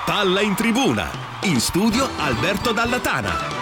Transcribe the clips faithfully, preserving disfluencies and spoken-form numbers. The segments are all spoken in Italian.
Palla in tribuna. In studio Alberto Dallatana.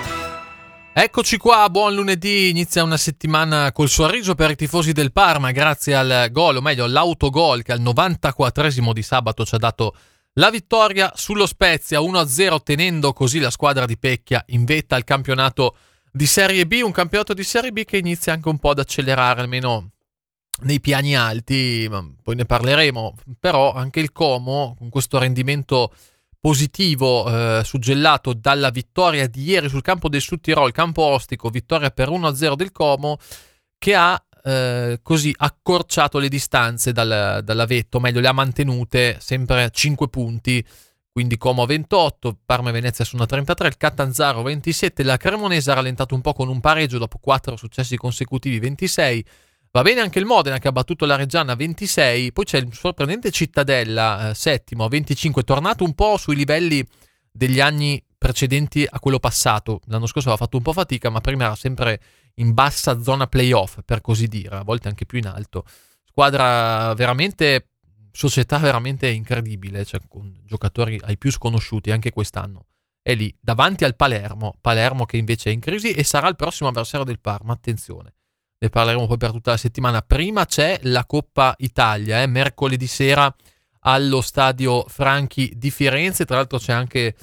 Eccoci qua, buon lunedì, inizia una settimana col sorriso per i tifosi del Parma grazie al gol, o meglio l'autogol che al novantaquattresimo di sabato ci ha dato la vittoria sullo Spezia uno a zero, tenendo così la squadra di Pecchia in vetta al campionato di Serie B, un campionato di Serie B che inizia anche un po' ad accelerare, almeno nei piani alti, poi ne parleremo, però anche il Como con questo rendimento positivo eh, suggellato dalla vittoria di ieri sul campo del Sud Tirol, campo ostico, vittoria per uno a zero del Como, che ha eh, così accorciato le distanze dal, dall'Avetto, meglio le ha mantenute sempre a cinque punti, quindi Como ventotto, Parma e Venezia sono a trentatré, il Catanzaro ventisette, la Cremonese ha rallentato un po' con un pareggio dopo quattro successi consecutivi, ventisei. Va bene anche il Modena che ha battuto la Reggiana ventisei, poi c'è il sorprendente Cittadella eh, settimo, venticinque, tornato un po' sui livelli degli anni precedenti a quello passato. L'anno scorso aveva fatto un po' fatica, ma prima era sempre in bassa zona playoff, per così dire, a volte anche più in alto. Squadra veramente, società veramente incredibile, cioè con giocatori ai più sconosciuti anche quest'anno. È lì, davanti al Palermo, Palermo che invece è in crisi e sarà il prossimo avversario del Parma, attenzione. Ne parleremo poi per tutta la settimana. Prima c'è la Coppa Italia, eh, mercoledì sera allo Stadio Franchi di Firenze. Tra l'altro c'è anche,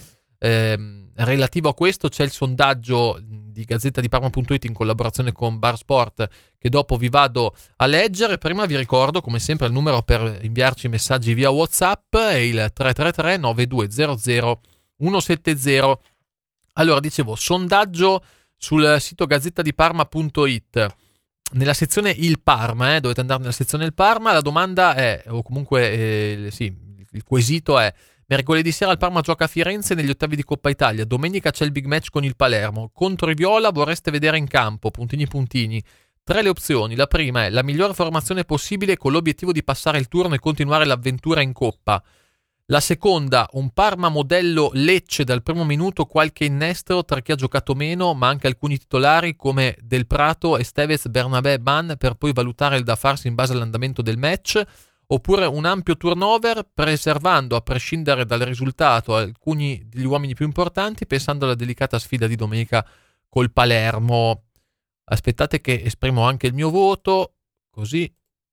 eh, relativo a questo, c'è il sondaggio di Gazzetta di Parma punto it in collaborazione con Bar Sport, che dopo vi vado a leggere. Prima vi ricordo, come sempre, il numero per inviarci messaggi via WhatsApp è il tre tre tre nove due zero zero uno sette zero. Allora, dicevo, sondaggio sul sito gazzetta di parma punto it. Nella sezione Il Parma, eh, dovete andare nella sezione Il Parma, la domanda è, o comunque eh, sì, il quesito è: mercoledì sera il Parma gioca a Firenze negli ottavi di Coppa Italia, domenica c'è il big match con il Palermo, contro i Viola vorreste vedere in campo, puntini puntini. Tre le opzioni, la prima è la migliore formazione possibile con l'obiettivo di passare il turno e continuare l'avventura in Coppa. La seconda, un Parma modello Lecce dal primo minuto, qualche innestro tra chi ha giocato meno, ma anche alcuni titolari come Del Prato, Estevez, Bernabé, Ban, per poi valutare il da farsi in base all'andamento del match, oppure un ampio turnover, preservando a prescindere dal risultato alcuni degli uomini più importanti, pensando alla delicata sfida di domenica col Palermo. Aspettate che esprimo anche il mio voto, così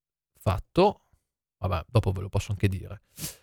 fatto. Vabbè, dopo ve lo posso anche dire.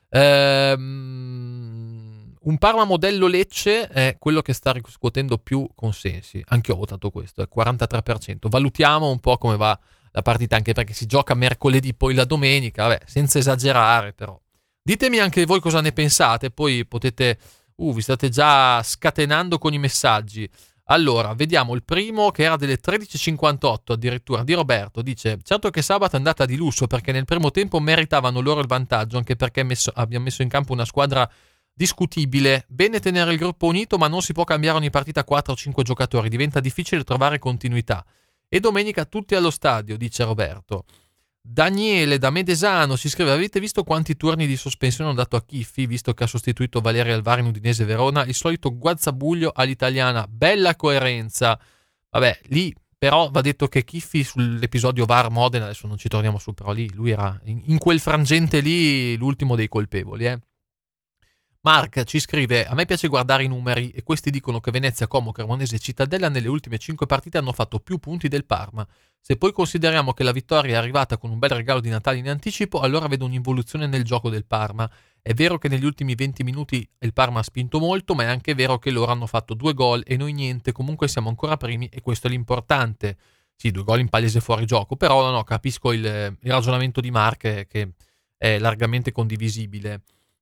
Ehm, un Parma modello Lecce è quello che sta riscuotendo più consensi. Anche io ho votato questo, è quarantatré per cento. Valutiamo un po' come va la partita, anche perché si gioca mercoledì, poi la domenica, vabbè, senza esagerare però. Ditemi anche voi cosa ne pensate, poi potete... Uh, vi state già scatenando con i messaggi. Allora, vediamo il primo, che era delle tredici e cinquantotto addirittura, di Roberto. Dice: certo che sabato è andata di lusso, perché nel primo tempo meritavano loro il vantaggio, anche perché messo, abbiamo messo in campo una squadra discutibile. Bene tenere il gruppo unito, ma non si può cambiare ogni partita quattro o cinque giocatori, diventa difficile trovare continuità. E domenica tutti allo stadio, dice Roberto. Daniele da Medesano si scrive: avete visto quanti turni di sospensione hanno dato a Chiffi, visto che ha sostituito Valerio Alvari in Udinese Verona? Il solito guazzabuglio all'italiana, bella coerenza. Vabbè, lì però va detto che Chiffi sull'episodio V A R Modena, adesso non ci torniamo su, però lì lui era in, in quel frangente lì l'ultimo dei colpevoli, eh. Mark ci scrive: a me piace guardare i numeri e questi dicono che Venezia, Como, Cremonese e Cittadella nelle ultime cinque partite hanno fatto più punti del Parma. Se poi consideriamo che la vittoria è arrivata con un bel regalo di Natale in anticipo, allora vedo un'involuzione nel gioco del Parma. È vero che negli ultimi venti minuti il Parma ha spinto molto, ma è anche vero che loro hanno fatto due gol e noi niente, comunque siamo ancora primi e questo è l'importante. Sì, due gol in palese fuorigioco, però no, no, capisco il, il ragionamento di Mark, che è largamente condivisibile.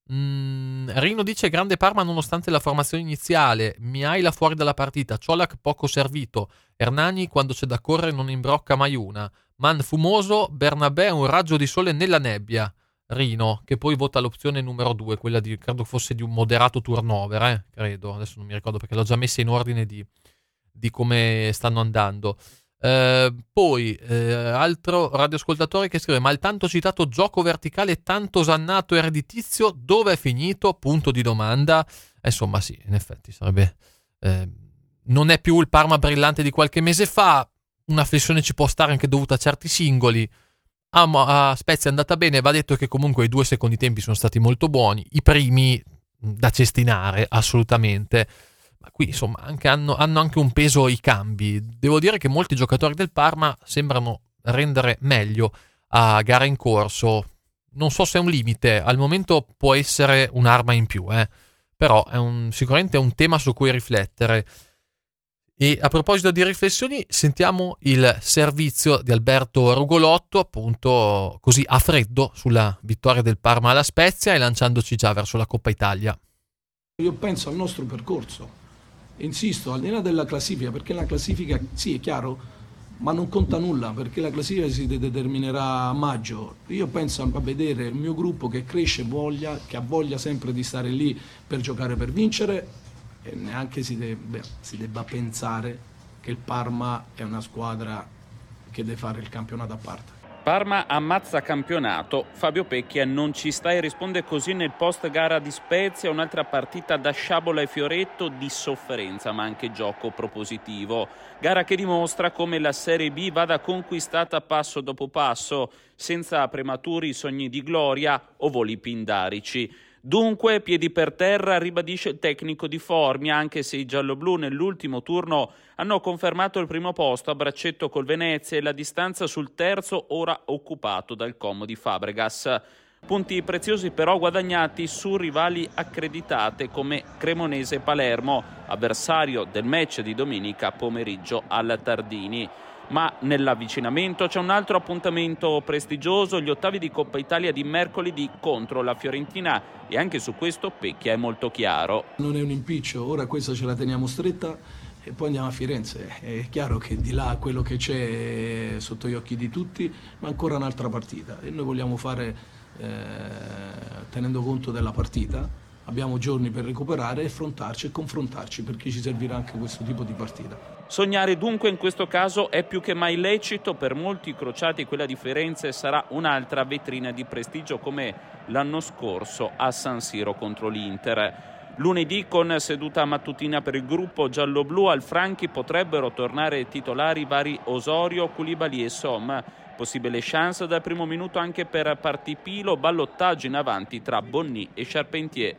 Mm, Rino dice: grande Parma nonostante la formazione iniziale, Mihaila fuori dalla partita, Ciolac poco servito, Hernani quando c'è da correre non imbrocca mai una, Man fumoso, Bernabé un raggio di sole nella nebbia. Rino, che poi vota l'opzione numero due, quella di, credo fosse di un moderato turnover, eh? credo, adesso non mi ricordo perché l'ho già messa in ordine di, di come stanno andando. Eh, poi eh, altro radioascoltatore che scrive: ma il tanto citato gioco verticale tanto osannato e redditizio dove è finito? Punto di domanda. Eh, insomma sì, in effetti sarebbe eh, non è più il Parma brillante di qualche mese fa, una flessione ci può stare anche dovuta a certi singoli. A, a Spezia è andata bene, va detto che comunque i due secondi tempi sono stati molto buoni, i primi da cestinare assolutamente. Ma qui insomma anche hanno, hanno anche un peso i cambi. Devo dire che molti giocatori del Parma sembrano rendere meglio a gara in corso. Non so se è un limite, al momento può essere un'arma in più, eh. Però è un, sicuramente è un tema su cui riflettere. E a proposito di riflessioni, sentiamo il servizio di Alberto Rugolotto, appunto così a freddo, sulla vittoria del Parma alla Spezia e lanciandoci già verso la Coppa Italia. Io penso al nostro percorso, insisto, al di là della classifica, perché la classifica, sì, è chiaro, ma non conta nulla, perché la classifica si determinerà a maggio. Io penso a vedere il mio gruppo che cresce, voglia, che ha voglia sempre di stare lì per giocare, per vincere, e neanche si debba, si debba pensare che il Parma è una squadra che deve fare il campionato a parte. Parma ammazza campionato, Fabio Pecchia non ci sta e risponde così nel post gara di Spezia, un'altra partita da sciabola e fioretto di sofferenza ma anche gioco propositivo. Gara che dimostra come la Serie B vada conquistata passo dopo passo, senza prematuri sogni di gloria o voli pindarici. Dunque, piedi per terra, ribadisce il tecnico di Formia, anche se i gialloblu nell'ultimo turno hanno confermato il primo posto a braccetto col Venezia e la distanza sul terzo ora occupato dal Como di Fabregas. Punti preziosi però guadagnati su rivali accreditate come Cremonese e Palermo, avversario del match di domenica pomeriggio al Tardini. Ma nell'avvicinamento c'è un altro appuntamento prestigioso, gli ottavi di Coppa Italia di mercoledì contro la Fiorentina, e anche su questo Pecchia è molto chiaro. Non è un impiccio, ora questa ce la teniamo stretta e poi andiamo a Firenze. È chiaro che di là quello che c'è sotto gli occhi di tutti, ma ancora un'altra partita e noi vogliamo fare eh, tenendo conto della partita. Abbiamo giorni per recuperare, affrontarci e confrontarci, perché ci servirà anche questo tipo di partita. Sognare dunque in questo caso è più che mai lecito, per molti crociati quella di Firenze sarà un'altra vetrina di prestigio come l'anno scorso a San Siro contro l'Inter. Lunedì con seduta mattutina per il gruppo giallo-blu al Franchi potrebbero tornare titolari vari Osorio, Koulibaly e Som. Possibile chance dal primo minuto anche per Partipilo, ballottaggio in avanti tra Bonny e Charpentier.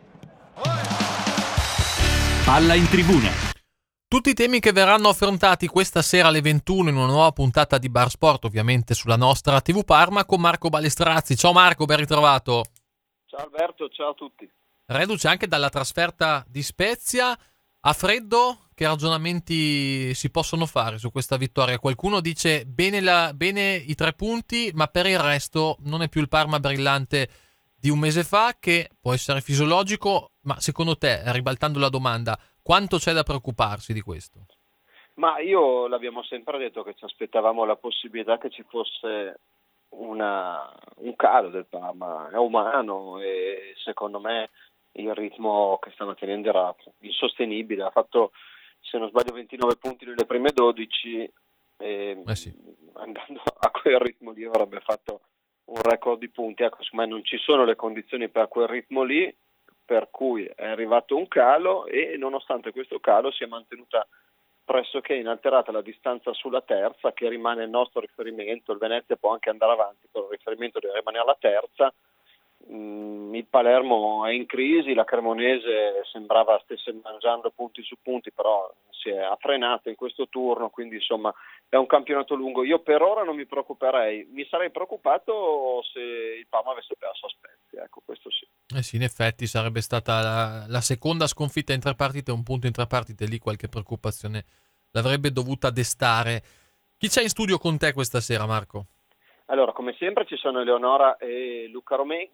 Palla in tribuna. Tutti i temi che verranno affrontati questa sera alle ventuno in una nuova puntata di Bar Sport, ovviamente sulla nostra tivù Parma, con Marco Balestrazzi. Ciao Marco, ben ritrovato. Ciao Alberto, ciao a tutti. Reduce anche dalla trasferta di Spezia, a freddo, che ragionamenti si possono fare su questa vittoria? Qualcuno dice bene, la, bene i tre punti, ma per il resto non è più il Parma brillante di un mese fa, che può essere fisiologico, ma secondo te, ribaltando la domanda, quanto c'è da preoccuparsi di questo? Ma io l'abbiamo sempre detto che ci aspettavamo la possibilità che ci fosse una, un calo del Parma, è umano e secondo me il ritmo che sta mantenendo era insostenibile, ha fatto se non sbaglio ventinove punti nelle prime dodici e eh sì. andando a quel ritmo lì avrebbe fatto un record di punti. Ecco, secondo me non ci sono le condizioni per quel ritmo lì, per cui è arrivato un calo e nonostante questo calo si è mantenuta pressoché inalterata la distanza sulla terza, che rimane il nostro riferimento. Il Venezia può anche andare avanti, però il riferimento deve rimanere alla terza. Mm, il Palermo è in crisi, la Cremonese sembrava stesse mangiando punti su punti, però si è frenato in questo turno, quindi insomma è un campionato lungo. Io per ora non mi preoccuperei, mi sarei preoccupato se il Parma avesse perso a Spezia, ecco, questo sì. Eh sì, in effetti sarebbe stata la, la seconda sconfitta in tre partite, un punto in tre partite, lì qualche preoccupazione l'avrebbe dovuta destare. Chi c'è in studio con te questa sera, Marco? Allora, come sempre ci sono Eleonora e Luca Romei,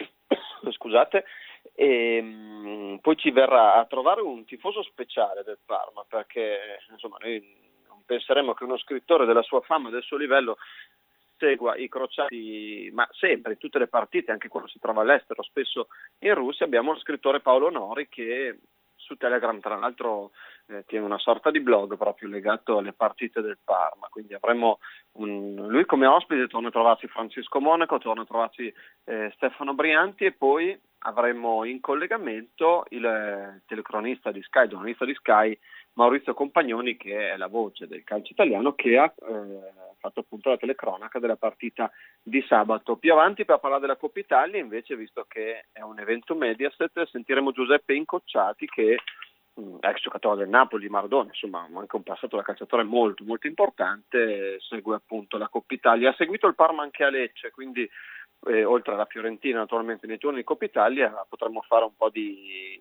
scusate, e um, poi ci verrà a trovare un tifoso speciale del Parma, perché insomma noi non penseremo che uno scrittore della sua fama e del suo livello segua i crociati, ma sempre in tutte le partite, anche quando si trova all'estero, spesso in Russia. Abbiamo lo scrittore Paolo Nori che su Telegram tra l'altro eh, tiene una sorta di blog proprio legato alle partite del Parma, quindi avremo un, lui come ospite, torna a trovarsi Francisco Monaco, torna a trovarsi eh, Stefano Brianti, e poi avremo in collegamento il eh, telecronista di Sky, giornalista di Sky, Maurizio Compagnoni, che è la voce del calcio italiano, che ha eh, fatto appunto la telecronaca della partita di sabato. Più avanti, per parlare della Coppa Italia, invece, visto che è un evento Mediaset, sentiremo Giuseppe Incocciati, che ex giocatore del Napoli, Maradona, insomma anche un passato da calciatore molto molto importante, segue appunto la Coppa Italia, ha seguito il Parma anche a Lecce, quindi eh, oltre alla Fiorentina naturalmente nei turni di Coppa Italia potremmo fare un po' di,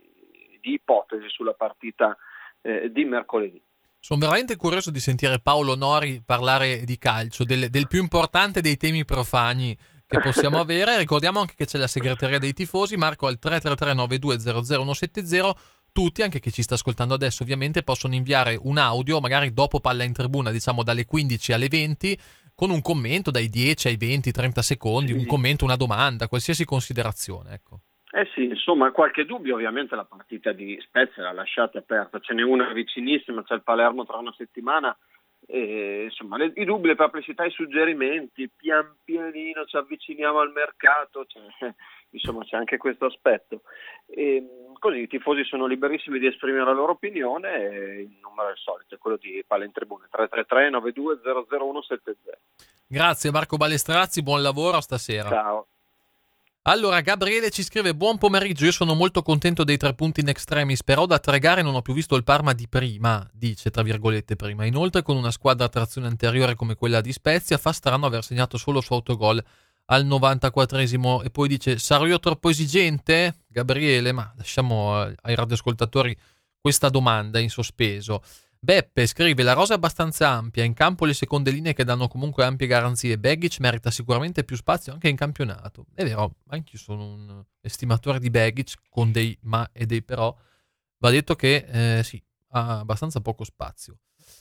di ipotesi sulla partita eh, di mercoledì. Sono veramente curioso di sentire Paolo Nori parlare di calcio, del, del più importante dei temi profani che possiamo avere. Ricordiamo anche che c'è la segreteria dei tifosi, Marco, al tre tre tre nove due zero zero uno sette zero. Tutti, anche chi ci sta ascoltando adesso ovviamente, possono inviare un audio, magari dopo Palla in Tribuna, diciamo dalle quindici alle venti, con un commento dai dieci ai venti trenta secondi, sì. Un commento, una domanda, qualsiasi considerazione, ecco. Eh sì, insomma, qualche dubbio ovviamente la partita di Spezia l'ha lasciata aperta, ce n'è una vicinissima, c'è il Palermo tra una settimana, e, insomma, le, i dubbi, le perplessità, i suggerimenti, pian pianino ci avviciniamo al mercato, cioè, insomma c'è anche questo aspetto. E, così i tifosi sono liberissimi di esprimere la loro opinione e il numero è il solito, è quello di Palla in Tribuna, tre tre tre nove due zero zero uno sette zero. Grazie Marco Balestrazzi, buon lavoro stasera. Ciao. Allora, Gabriele ci scrive: buon pomeriggio, io sono molto contento dei tre punti in extremis, però da tre gare non ho più visto il Parma di prima, dice tra virgolette prima. Inoltre con una squadra a trazione anteriore come quella di Spezia fa strano aver segnato solo su autogol al novantaquattresimo. E poi dice: sarò io troppo esigente? Gabriele, ma lasciamo ai radioascoltatori questa domanda in sospeso. Beppe scrive: la rosa è abbastanza ampia, in campo le seconde linee che danno comunque ampie garanzie, Begic merita sicuramente più spazio anche in campionato. È vero, anche io sono un estimatore di Begic, con dei ma e dei però. Va detto che eh, sì, ha abbastanza poco spazio.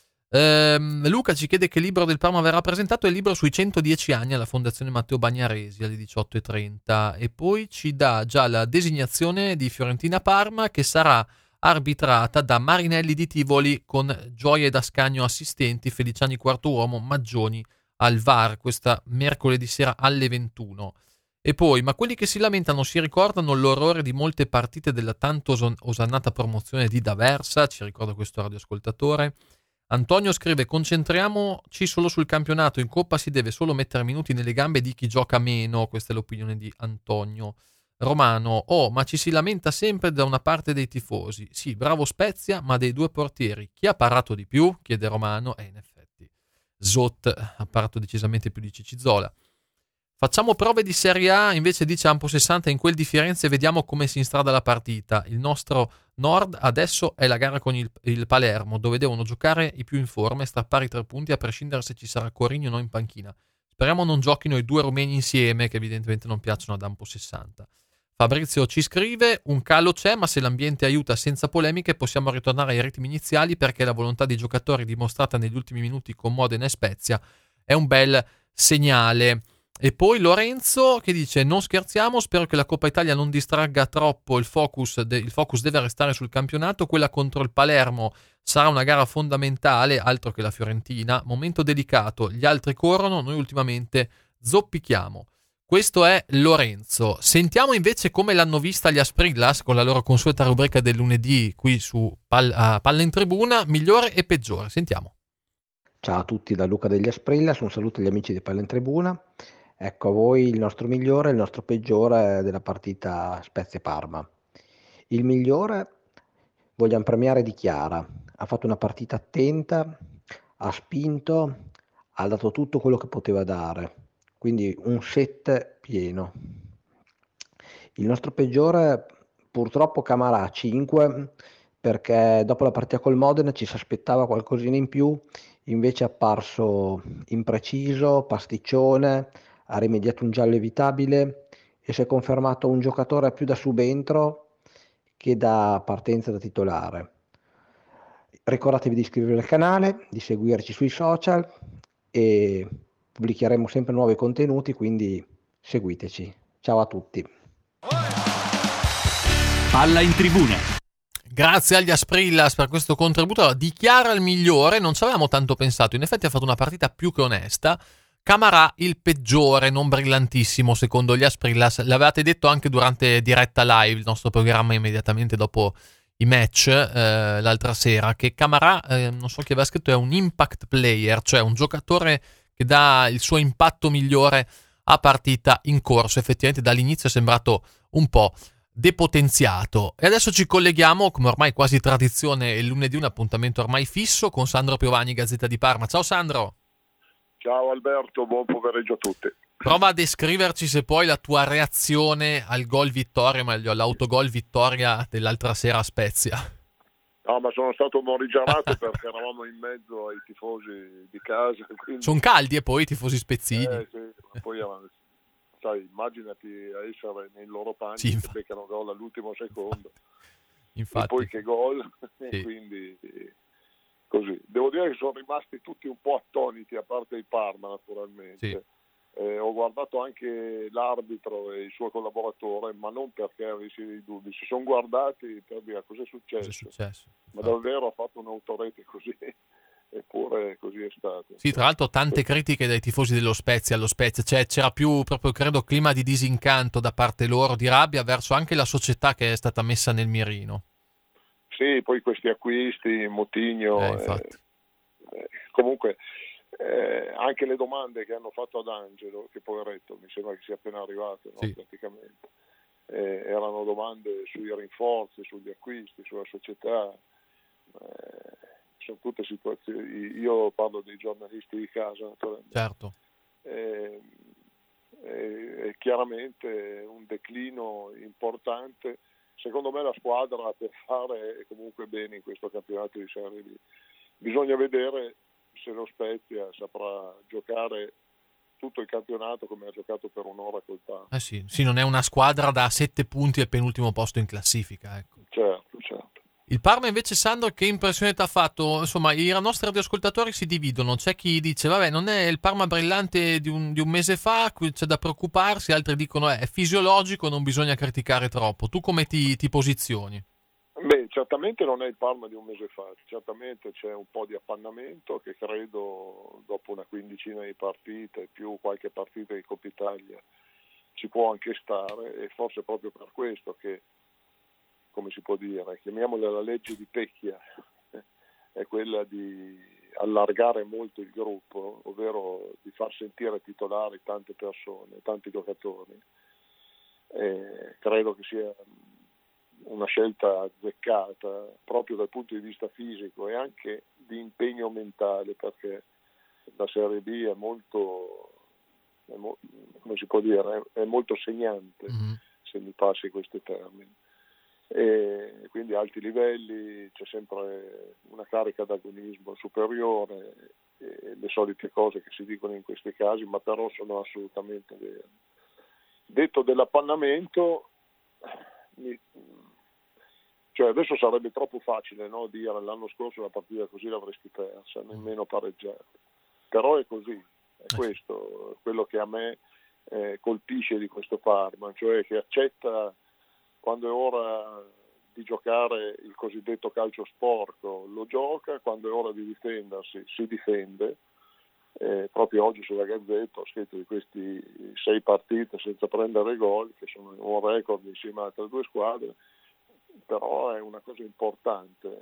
ehm, Luca ci chiede che libro del Parma verrà presentato. È il libro sui centodieci anni alla Fondazione Matteo Bagnaresi alle diciotto e trenta, e poi ci dà già la designazione di Fiorentina Parma, che sarà arbitrata da Marinelli di Tivoli con Gioia ed Ascanio assistenti, Feliciani quarto uomo, Maggioni al V A R, questa mercoledì sera alle ventuno. E poi, ma quelli che si lamentano si ricordano l'orrore di molte partite della tanto osannata promozione di D'Aversa, ci ricorda questo radioascoltatore. Antonio scrive: concentriamoci solo sul campionato, in Coppa si deve solo mettere minuti nelle gambe di chi gioca meno, questa è l'opinione di Antonio. Romano: oh, ma ci si lamenta sempre da una parte dei tifosi. Sì, bravo Spezia, ma dei due portieri chi ha parato di più? Chiede Romano. E in effetti Zot ha parato decisamente più di Cicizola. Facciamo prove di Serie A, invece dice Ampo sessanta, in quel di Firenze vediamo come si instrada la partita. Il nostro Nord adesso è la gara con il, il Palermo, dove devono giocare i più in forma e strappare i tre punti a prescindere se ci sarà Corigno o no in panchina. Speriamo non giochino i due rumeni insieme, che evidentemente non piacciono ad Ampo sessanta. Fabrizio ci scrive: un calo c'è, ma se l'ambiente aiuta senza polemiche possiamo ritornare ai ritmi iniziali, perché la volontà dei giocatori dimostrata negli ultimi minuti con Modena e Spezia è un bel segnale. E poi Lorenzo che dice: non scherziamo, spero che la Coppa Italia non distragga troppo il focus, de- il focus deve restare sul campionato, quella contro il Palermo sarà una gara fondamentale, altro che la Fiorentina, momento delicato, gli altri corrono, noi ultimamente zoppichiamo. Questo è Lorenzo. Sentiamo invece come l'hanno vista gli Asprillas con la loro consueta rubrica del lunedì qui su Pal- uh, Palla in Tribuna, migliore e peggiore. Sentiamo. Ciao a tutti da Luca degli Asprillas, un saluto agli amici di Palla in Tribuna. Ecco a voi il nostro migliore e il nostro peggiore della partita Spezia-Parma. Il migliore vogliamo premiare Di Chiara, ha fatto una partita attenta, ha spinto, ha dato tutto quello che poteva dare. Quindi un set pieno. Il nostro peggiore purtroppo Camarà cinque, perché dopo la partita col Modena ci si aspettava qualcosina in più, invece è apparso impreciso, pasticcione, ha rimediato un giallo evitabile e si è confermato un giocatore più da subentro che da partenza da titolare. Ricordatevi di iscrivervi al canale, di seguirci sui social e pubblicheremo sempre nuovi contenuti, quindi seguiteci. Ciao a tutti. Palla in Tribuna. Grazie agli Asprillas per questo contributo. Allora, Di Chiara il migliore, non ci avevamo tanto pensato, in effetti ha fatto una partita più che onesta. Camarà il peggiore, non brillantissimo secondo gli Asprillas, l'avevate detto anche durante diretta live, il nostro programma immediatamente dopo i match eh, l'altra sera, che Camarà, eh, non so chi aveva scritto, è un impact player, cioè un giocatore che dà il suo impatto migliore a partita in corso. Effettivamente dall'inizio è sembrato un po' depotenziato. E adesso ci colleghiamo, come ormai quasi tradizione, il lunedì un appuntamento ormai fisso, con Sandro Piovani, Gazzetta di Parma. Ciao Sandro. Ciao Alberto, buon pomeriggio a tutti. Prova a descriverci se poi la tua reazione al gol vittoria, meglio all'autogol vittoria dell'altra sera a Spezia. No, ma sono stato morigerato perché eravamo in mezzo ai tifosi di casa. Quindi... Sono caldi e poi i tifosi spezzini. Eh, sì, ma poi sai, immaginati a essere nei loro panni, sì, che beccano gol all'ultimo secondo. Infatti. E poi che gol, sì. Quindi così. Devo dire che sono rimasti tutti un po' attoniti, a parte il Parma naturalmente. Sì. Eh, ho guardato anche l'arbitro e il suo collaboratore, ma non perché avessi dei dubbi, si sono guardati per dire cosa è successo, Cos'è successo? Ma davvero ha fatto un'autorete così, eppure così è stato. Sì, tra l'altro tante critiche dai tifosi dello Spezia allo Spezia, cioè c'era più proprio credo clima di disincanto da parte loro, di rabbia verso anche la società che è stata messa nel mirino. Sì, poi questi acquisti, Moutinho, eh, infatti. Eh, eh, comunque Eh, anche le domande che hanno fatto ad Angelo, che poveretto mi sembra che sia appena arrivato, no? Sì. Praticamente eh, erano domande sui rinforzi, sugli acquisti, sulla società, eh, sono tutte situazioni, io parlo dei giornalisti di casa naturalmente. Certo. Eh, eh, è chiaramente un declino importante. Secondo me la squadra per fare comunque bene in questo campionato di Serie B bisogna vedere se lo Spezia saprà giocare tutto il campionato come ha giocato per un'ora col Parma. Eh sì, sì, non è una squadra da sette punti al penultimo posto in classifica, ecco. Certo, certo. Il Parma invece, Sandro, che impressione ti ha fatto? Insomma, i nostri radioascoltatori si dividono, c'è chi dice vabbè non è il Parma brillante di un, di un mese fa, c'è da preoccuparsi, altri dicono eh, è fisiologico, non bisogna criticare troppo. Tu come ti, ti posizioni? Beh, certamente non è il Parma di un mese fa, certamente c'è un po' di appannamento che credo dopo una quindicina di partite più qualche partita di Coppa Italia ci può anche stare, e forse proprio per questo che, come si può dire, chiamiamola la legge di Pecchia, è quella di allargare molto il gruppo, ovvero di far sentire titolari tante persone, tanti giocatori. E credo che sia una scelta azzeccata proprio dal punto di vista fisico e anche di impegno mentale, perché la Serie B è molto, è mo, come si può dire, è, è molto segnante, mm-hmm. se mi passi questi termini. E quindi a alti livelli c'è sempre una carica d'agonismo superiore e le solite cose che si dicono in questi casi, ma però sono assolutamente vere. Detto dell'appannamento, mi, cioè adesso sarebbe troppo facile, no, dire l'anno scorso una partita così l'avresti persa, nemmeno pareggiata, però è così, è questo quello che a me eh, colpisce di questo Parma, cioè che accetta quando è ora di giocare il cosiddetto calcio sporco, lo gioca, quando è ora di difendersi si difende. Eh, proprio oggi sulla Gazzetta ho scritto di questi sei partite senza prendere gol, che sono un record insieme alle altre due squadre, però è una cosa importante.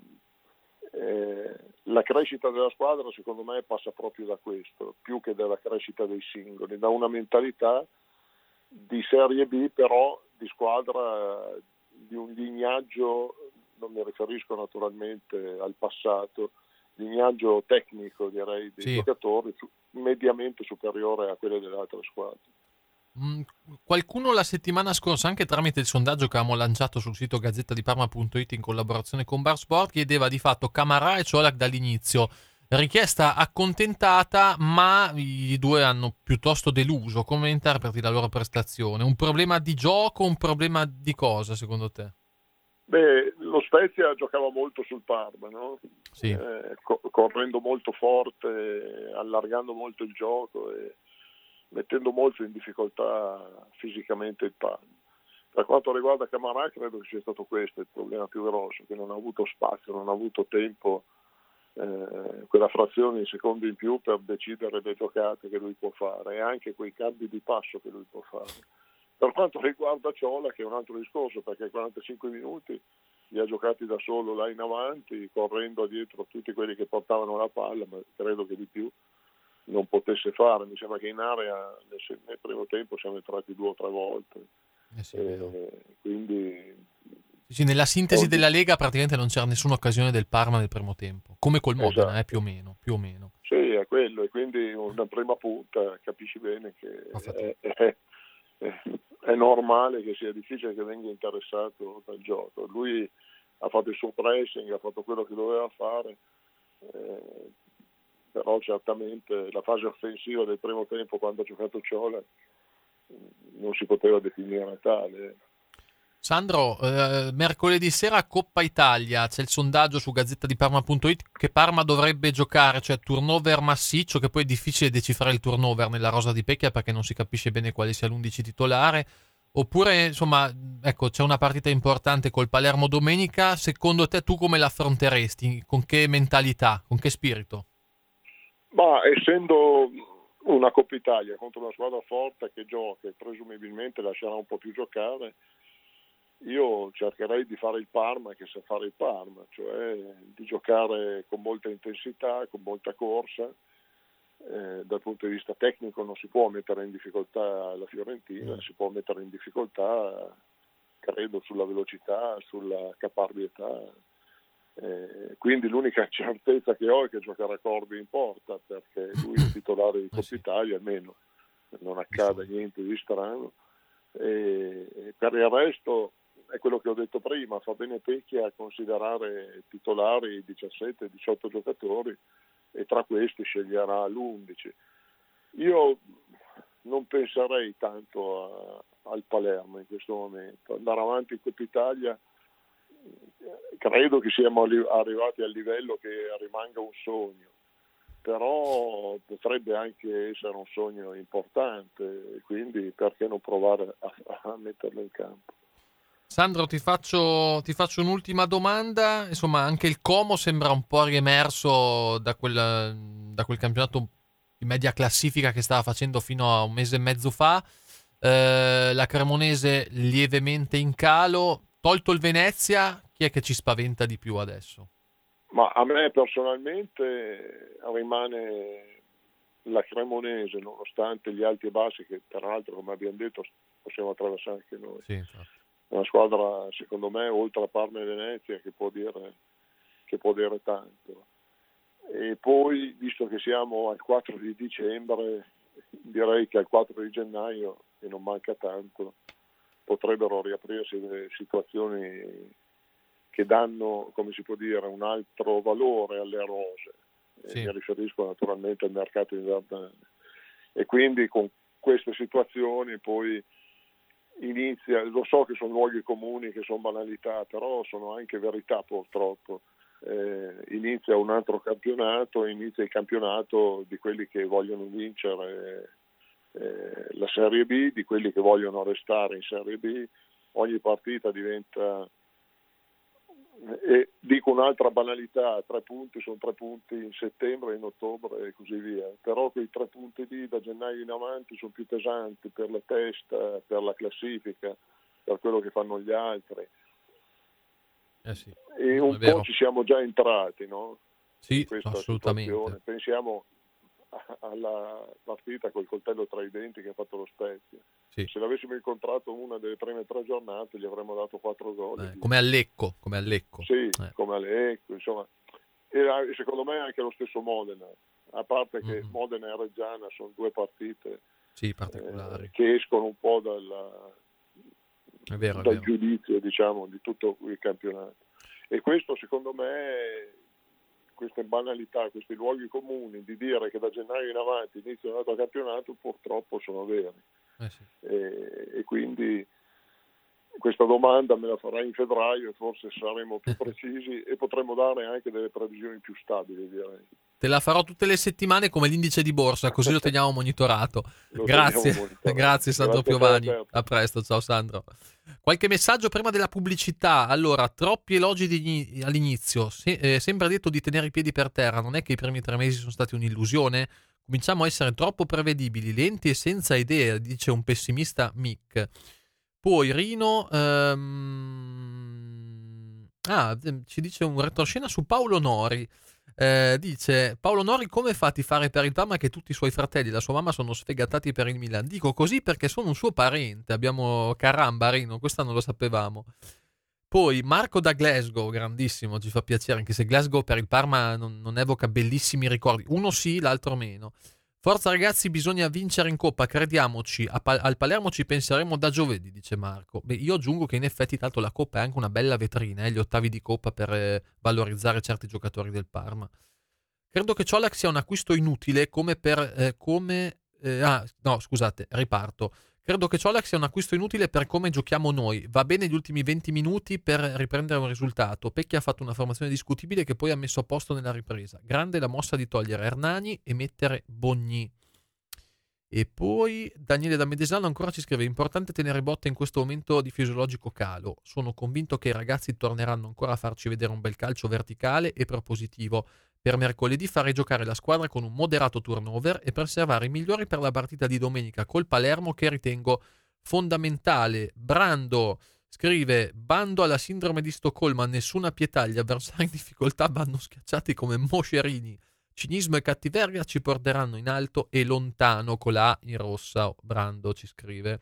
Eh, la crescita della squadra secondo me passa proprio da questo, più che dalla crescita dei singoli, da una mentalità di Serie B, però di squadra di un lignaggio, non mi riferisco naturalmente al passato, lignaggio tecnico direi dei sì. giocatori mediamente superiore a quelle delle altre squadre. Mm, qualcuno la settimana scorsa, anche tramite il sondaggio che avevamo lanciato sul sito gazzetta di parma punto it in collaborazione con Bar Sport, chiedeva di fatto Camarà e Colak dall'inizio. Richiesta accontentata, ma i due hanno piuttosto deluso. Come interpreti la loro prestazione? Un problema di gioco, un problema di cosa secondo te? Beh, lo Spezia giocava molto sul Parma, no? Sì. Eh, co- correndo molto forte, allargando molto il gioco e mettendo molto in difficoltà fisicamente il Parma. Per quanto riguarda Camarà, credo che sia stato questo il problema più grosso, che non ha avuto spazio, non ha avuto tempo, eh, quella frazione di secondi in più per decidere le giocate che lui può fare e anche quei cambi di passo che lui può fare. Per quanto riguarda Ciola, che è un altro discorso, perché quarantacinque minuti li ha giocati da solo là in avanti, correndo dietro tutti quelli che portavano la palla, ma credo che di più non potesse fare. Mi sembra che in area nel, nel primo tempo siamo entrati due o tre volte. Eh sì, eh, quindi sì, nella sintesi oggi... della Lega praticamente non c'era nessuna occasione del Parma nel primo tempo, come col Modena, esatto. eh, più o meno, più o meno. Sì, è quello, e quindi una prima punta capisci bene che è, è, è, è normale che sia difficile che venga interessato dal gioco. Lui ha fatto il suo pressing, ha fatto quello che doveva fare, eh, però certamente la fase offensiva del primo tempo, quando ha giocato Ciola, non si poteva definire tale. Sandro, eh, mercoledì sera Coppa Italia, c'è il sondaggio su gazzetta di Parma punto it che Parma dovrebbe giocare, cioè turnover massiccio, che poi è difficile decifrare il turnover nella rosa di Pecchia perché non si capisce bene quale sia l'undici titolare, oppure insomma, ecco, c'è una partita importante col Palermo domenica. Secondo te tu come l'affronteresti? Con che mentalità, con che spirito? Ma essendo una Coppa Italia contro una squadra forte che gioca e presumibilmente lascerà un po' più giocare, io cercherei di fare il Parma che sa fare il Parma, cioè di giocare con molta intensità, con molta corsa. Eh, dal punto di vista tecnico non si può mettere in difficoltà la Fiorentina, mm. si può mettere in difficoltà, credo, sulla velocità, sulla caparbietà. Eh, quindi l'unica certezza che ho è che giocherà Corbi in porta, perché lui è titolare di Coppa Italia, almeno non accada niente di strano. E, e per il resto è quello che ho detto prima, fa bene Pecchia a considerare titolari diciassette diciotto giocatori e tra questi sceglierà l'undici. Io non penserei tanto a, al Palermo in questo momento. Andare avanti in Coppa Italia, credo che siamo arrivati al livello che rimanga un sogno, però potrebbe anche essere un sogno importante, quindi perché non provare a, a metterlo in campo. Sandro, ti faccio, ti faccio un'ultima domanda. Insomma, anche il Como sembra un po' riemerso da quel, da quel campionato di media classifica che stava facendo fino a un mese e mezzo fa. Eh, la Cremonese lievemente in calo. Tolto il Venezia, chi è che ci spaventa di più adesso? Ma a me personalmente rimane la Cremonese, nonostante gli alti e bassi che peraltro, come abbiamo detto, possiamo attraversare anche noi. Sì, infatti. Una squadra, secondo me, oltre a Parma e Venezia, che può dire, che può dire tanto. E poi, visto che siamo al quattro di dicembre, direi che al quattro di gennaio, e non manca tanto, potrebbero riaprirsi delle situazioni che danno, come si può dire, un altro valore alle rose. Sì. Mi riferisco naturalmente al mercato invernale. E quindi con queste situazioni poi inizia, lo so che sono luoghi comuni, che sono banalità, però sono anche verità purtroppo. Eh, inizia un altro campionato, inizia il campionato di quelli che vogliono vincere eh, la Serie B, di quelli che vogliono restare in Serie B. Ogni partita diventa, e dico un'altra banalità, tre punti sono tre punti in settembre, in ottobre e così via, però quei tre punti lì da gennaio in avanti sono più pesanti per la testa, per la classifica, per quello che fanno gli altri. Eh sì, e un po' ci siamo già entrati, no? Sì, in questa assolutamente. situazione. Pensiamo alla partita col coltello tra i denti che ha fatto lo Spezia. Sì. Se l'avessimo incontrato una delle prime tre giornate gli avremmo dato quattro gol. Eh, come a Lecco, come a Lecco. Sì, eh. come a Lecco, insomma. E secondo me anche lo stesso Modena, a parte che mm-hmm. Modena e Reggiana sono due partite sì, particolari eh, che escono un po' dalla, è vero, dal è vero. giudizio, diciamo, di tutto il campionato. E questo secondo me, queste banalità, questi luoghi comuni di dire che da gennaio in avanti inizia un altro campionato purtroppo sono veri. Eh sì. e, e quindi questa domanda me la farai in febbraio e forse saremo più precisi e potremo dare anche delle previsioni più stabili, direi. Te la farò tutte le settimane come l'indice di borsa, così lo teniamo monitorato. Lo Grazie, teniamo monitorato. Grazie Sandro Grazie Piovani. a, a presto, ciao Sandro. Qualche messaggio prima della pubblicità. Allora, troppi elogi di, all'inizio. Se, eh, sembra detto di tenere i piedi per terra. Non è che i primi tre mesi sono stati un'illusione? Cominciamo a essere troppo prevedibili, lenti e senza idee, dice un pessimista Mick. Poi Rino, ehm, Ah, ci dice un retroscena su Paolo Nori. Eh, dice Paolo Nori: come fa a tifare per il Parma che tutti i suoi fratelli e la sua mamma sono sfegatati per il Milan? Dico così perché sono un suo parente. Abbiamo caramba Rino, questa non lo sapevamo. Poi Marco da Glasgow, grandissimo, ci fa piacere, anche se Glasgow per il Parma non, non evoca bellissimi ricordi, uno sì, l'altro meno. Forza ragazzi, bisogna vincere in Coppa, crediamoci, a Pal- al Palermo ci penseremo da giovedì, dice Marco. Beh, io aggiungo che in effetti tanto la Coppa è anche una bella vetrina, eh, gli ottavi di Coppa per eh, valorizzare certi giocatori del Parma. Credo che Colak sia un acquisto inutile come per... Eh, come eh, ah, no, scusate, riparto. Credo che Colak sia un acquisto inutile per come giochiamo noi. Va bene gli ultimi venti minuti per riprendere un risultato. Pecchi ha fatto una formazione discutibile che poi ha messo a posto nella ripresa. Grande la mossa di togliere Hernani e mettere Bogni. E poi Daniele da Medesano ancora ci scrive: importante tenere botte in questo momento di fisiologico calo. Sono convinto che i ragazzi torneranno ancora a farci vedere un bel calcio verticale e propositivo. Per mercoledì farei giocare la squadra con un moderato turnover e preservare i migliori per la partita di domenica col Palermo, che ritengo fondamentale. Brando scrive: bando alla sindrome di Stoccolma, nessuna pietà, gli avversari in difficoltà vanno schiacciati come moscerini. Cinismo e cattiveria ci porteranno in alto e lontano, con la A in rossa. Brando ci scrive.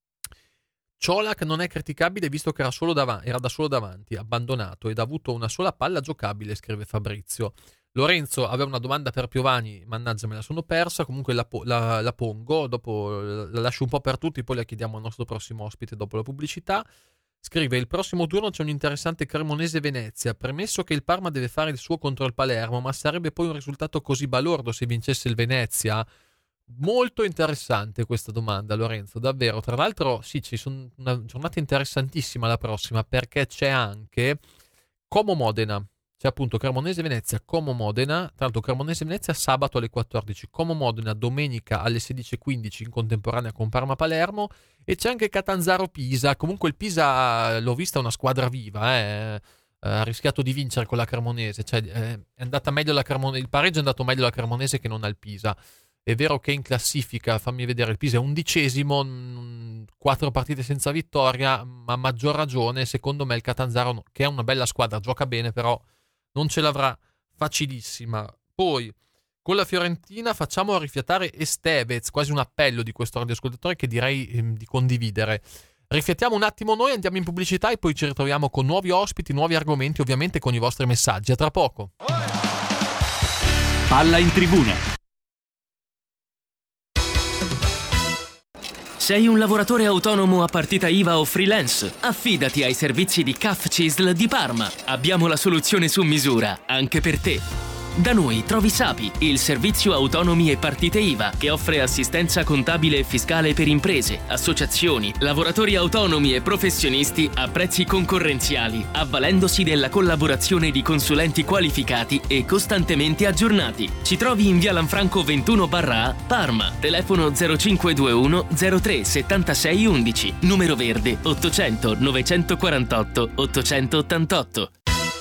Colak non è criticabile visto che era, solo dav- era da solo davanti, abbandonato ed ha avuto una sola palla giocabile, scrive Fabrizio. Lorenzo aveva una domanda per Piovani, mannaggia me la sono persa, comunque la, po- la, la pongo, dopo la lascio un po' per tutti, poi la chiediamo al nostro prossimo ospite dopo la pubblicità. Scrive: il prossimo turno c'è un interessante Cremonese-Venezia, premesso che il Parma deve fare il suo contro il Palermo, ma sarebbe poi un risultato così balordo se vincesse il Venezia? Molto interessante questa domanda, Lorenzo, davvero. Tra l'altro sì, ci sono una giornata interessantissima la prossima, perché c'è anche Como-Modena, c'è appunto Cremonese-Venezia, Como-Modena. Tra l'altro Cremonese-Venezia sabato alle quattordici, Como-Modena domenica alle sedici e quindici in contemporanea con Parma-Palermo, e c'è anche Catanzaro-Pisa. Comunque il Pisa l'ho vista una squadra viva, eh. ha rischiato di vincere con la Cremonese, cioè è andata meglio la Cremonese, il pareggio è andato meglio alla Cremonese che non al Pisa. È vero che in classifica, fammi vedere, il Pisa è undicesimo, quattro partite senza vittoria, ma a maggior ragione secondo me il Catanzaro, che è una bella squadra, gioca bene, però non ce l'avrà facilissima. Poi con la Fiorentina facciamo rifiatare Estevez, quasi un appello di questo radioascoltatore che direi eh, di condividere. Rifiattiamo un attimo noi, andiamo in pubblicità e poi ci ritroviamo con nuovi ospiti, nuovi argomenti, ovviamente con i vostri messaggi. A tra poco. Palla in tribuna. Sei un lavoratore autonomo a partita I V A o freelance? Affidati ai servizi di C A F C I S L di Parma. Abbiamo la soluzione su misura, anche per te. Da noi trovi Sapi, il servizio autonomi e partite I V A, che offre assistenza contabile e fiscale per imprese, associazioni, lavoratori autonomi e professionisti a prezzi concorrenziali, avvalendosi della collaborazione di consulenti qualificati e costantemente aggiornati. Ci trovi in via Lanfranco ventuno barra A, Parma. Telefono zero cinque due uno zero tre settantasei undici, numero verde ottocento novecentoquarantotto ottocentottantotto.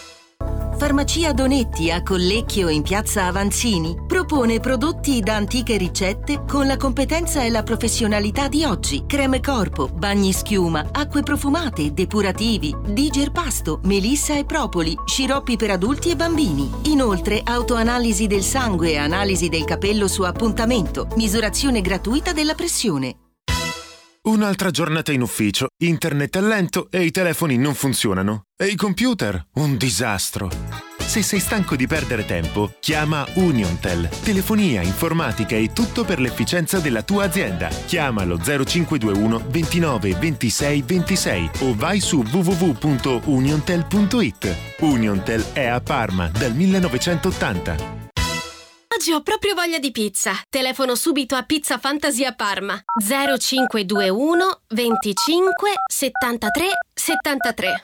Farmacia Donetti a Collecchio in piazza Avanzini propone prodotti da antiche ricette con la competenza e la professionalità di oggi. Creme corpo, bagni schiuma, acque profumate, depurativi, digerpasto, melissa e propoli, sciroppi per adulti e bambini. Inoltre autoanalisi del sangue e analisi del capello su appuntamento, misurazione gratuita della pressione. Un'altra giornata in ufficio, internet è lento e i telefoni non funzionano. E i computer? Un disastro. Se sei stanco di perdere tempo, chiama Uniontel. Telefonia, informatica e tutto per l'efficienza della tua azienda. Chiamalo zero cinque due uno ventinove ventisei ventisei o vai su w w w punto uniontel punto i t. Uniontel è a Parma dal millenovecentottanta. Oggi ho proprio voglia di pizza. Telefono subito a Pizza Fantasy a Parma. zero cinque due uno venticinque settantatré settantatré.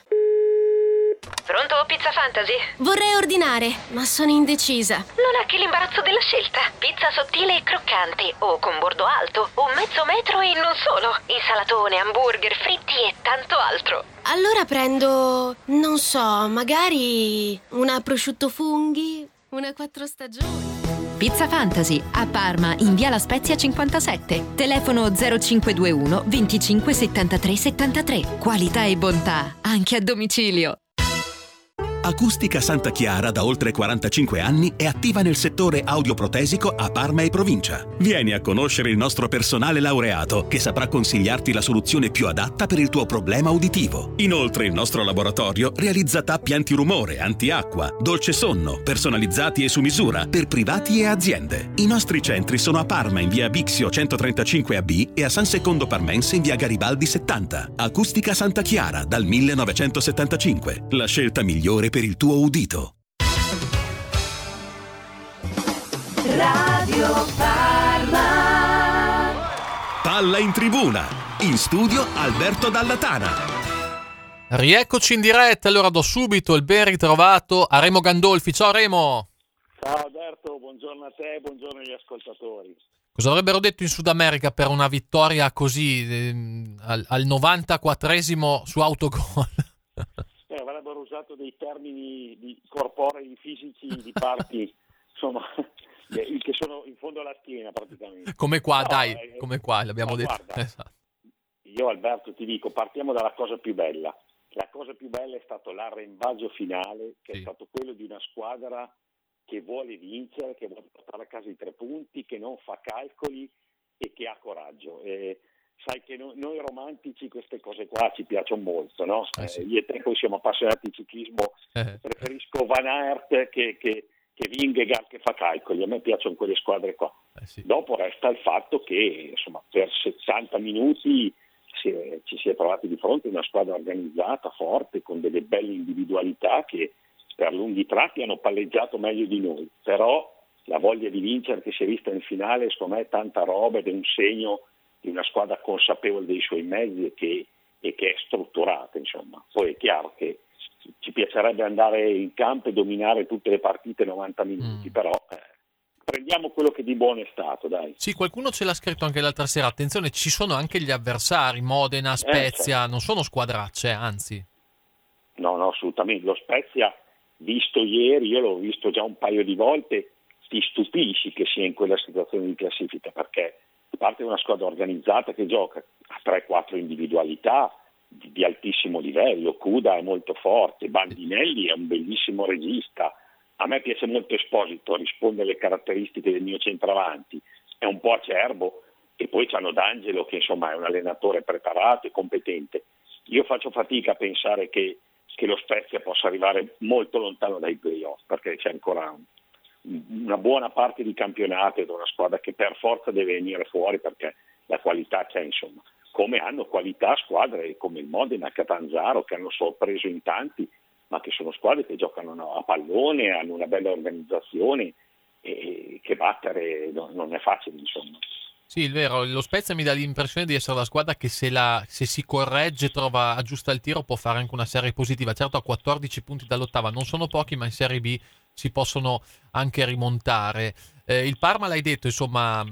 Pronto, Pizza Fantasy? Vorrei ordinare, ma sono indecisa. Non ha che l'imbarazzo della scelta. Pizza sottile e croccante, o con bordo alto, o mezzo metro e non solo. Insalatone, hamburger, fritti e tanto altro. Allora prendo, non so, magari una prosciutto funghi, una quattro stagioni. Pizza Fantasy a Parma in via La Spezia cinquantasette. Telefono zero cinque due uno venticinque settantatré settantatré. Qualità e bontà anche a domicilio. Acustica Santa Chiara da oltre quarantacinque anni è attiva nel settore audioprotesico a Parma e provincia. Vieni a conoscere il nostro personale laureato che saprà consigliarti la soluzione più adatta per il tuo problema uditivo. Inoltre il nostro laboratorio realizza tappi antirumore, antiacqua, dolce sonno, personalizzati e su misura per privati e aziende. I nostri centri sono a Parma in via Bixio centotrentacinque A B e a San Secondo Parmense in via Garibaldi settanta. Acustica Santa Chiara dal millenovecentosettantacinque. La scelta migliore per il tuo udito. Radio Parma. Palla in tribuna. In studio Alberto Dalla Tana. Rieccoci in diretta, allora do subito il ben ritrovato a Remo Gandolfi. Ciao Remo. Ciao Alberto, buongiorno a te, buongiorno agli ascoltatori. Cosa avrebbero detto in Sud America per una vittoria così ehm, al, al novantaquattresimo su autogol? Eh, avrebbero usato dei termini di corporei fisici di parti insomma che sono in fondo alla schiena praticamente. Come qua, no, dai, eh, come qua, l'abbiamo no, detto. Guarda, esatto. Io Alberto ti dico, partiamo dalla cosa più bella. La cosa più bella è stato l'arrembaggio finale, che sì. è stato quello di una squadra che vuole vincere, che vuole portare a casa i tre punti, che non fa calcoli e che ha coraggio. E sai che no, noi romantici queste cose qua ci piacciono molto, no? Eh, sì. Io e te poi siamo appassionati di ciclismo, eh. preferisco Van Aert che, che, che Vingegaard che fa calcoli, a me piacciono quelle squadre qua. Eh sì. Dopo resta il fatto che insomma per settanta minuti si è, ci si è trovati di fronte a una squadra organizzata, forte, con delle belle individualità che per lunghi tratti hanno palleggiato meglio di noi, però la voglia di vincere che si è vista in finale secondo me è tanta roba ed è un segno di una squadra consapevole dei suoi mezzi e che, e che è strutturata, insomma. Poi è chiaro che ci piacerebbe andare in campo e dominare tutte le partite novanta minuti, mm. però eh, prendiamo quello che di buono è stato, dai. Sì, qualcuno ce l'ha scritto anche l'altra sera, attenzione, ci sono anche gli avversari, Modena, Spezia, eh, certo. non sono squadracce, anzi. No, no, assolutamente, lo Spezia visto ieri, io l'ho visto già un paio di volte, ti stupisci che sia in quella situazione di classifica, perché a parte una squadra organizzata che gioca a tre quattro individualità di, di altissimo livello, Cuda è molto forte, Bandinelli è un bellissimo regista, a me piace molto Esposito, risponde alle caratteristiche del mio centravanti, è un po' acerbo, e poi c'hanno D'Angelo che insomma è un allenatore preparato e competente. Io faccio fatica a pensare che che lo Spezia possa arrivare molto lontano dai playoff, perché c'è ancora una buona parte di campionato ed è una squadra che per forza deve venire fuori perché la qualità c'è, insomma, come hanno qualità squadre come il Modena, Catanzaro, che hanno sorpreso in tanti, ma che sono squadre che giocano a pallone, hanno una bella organizzazione e che battere non è facile, insomma. Sì, il vero, lo Spezia mi dà l'impressione di essere la squadra che se, la, se si corregge, trova, aggiusta il tiro, può fare anche una serie positiva. Certo, a quattordici punti dall'ottava non sono pochi, ma in Serie B si possono anche rimontare. Eh, il Parma, l'hai detto, insomma,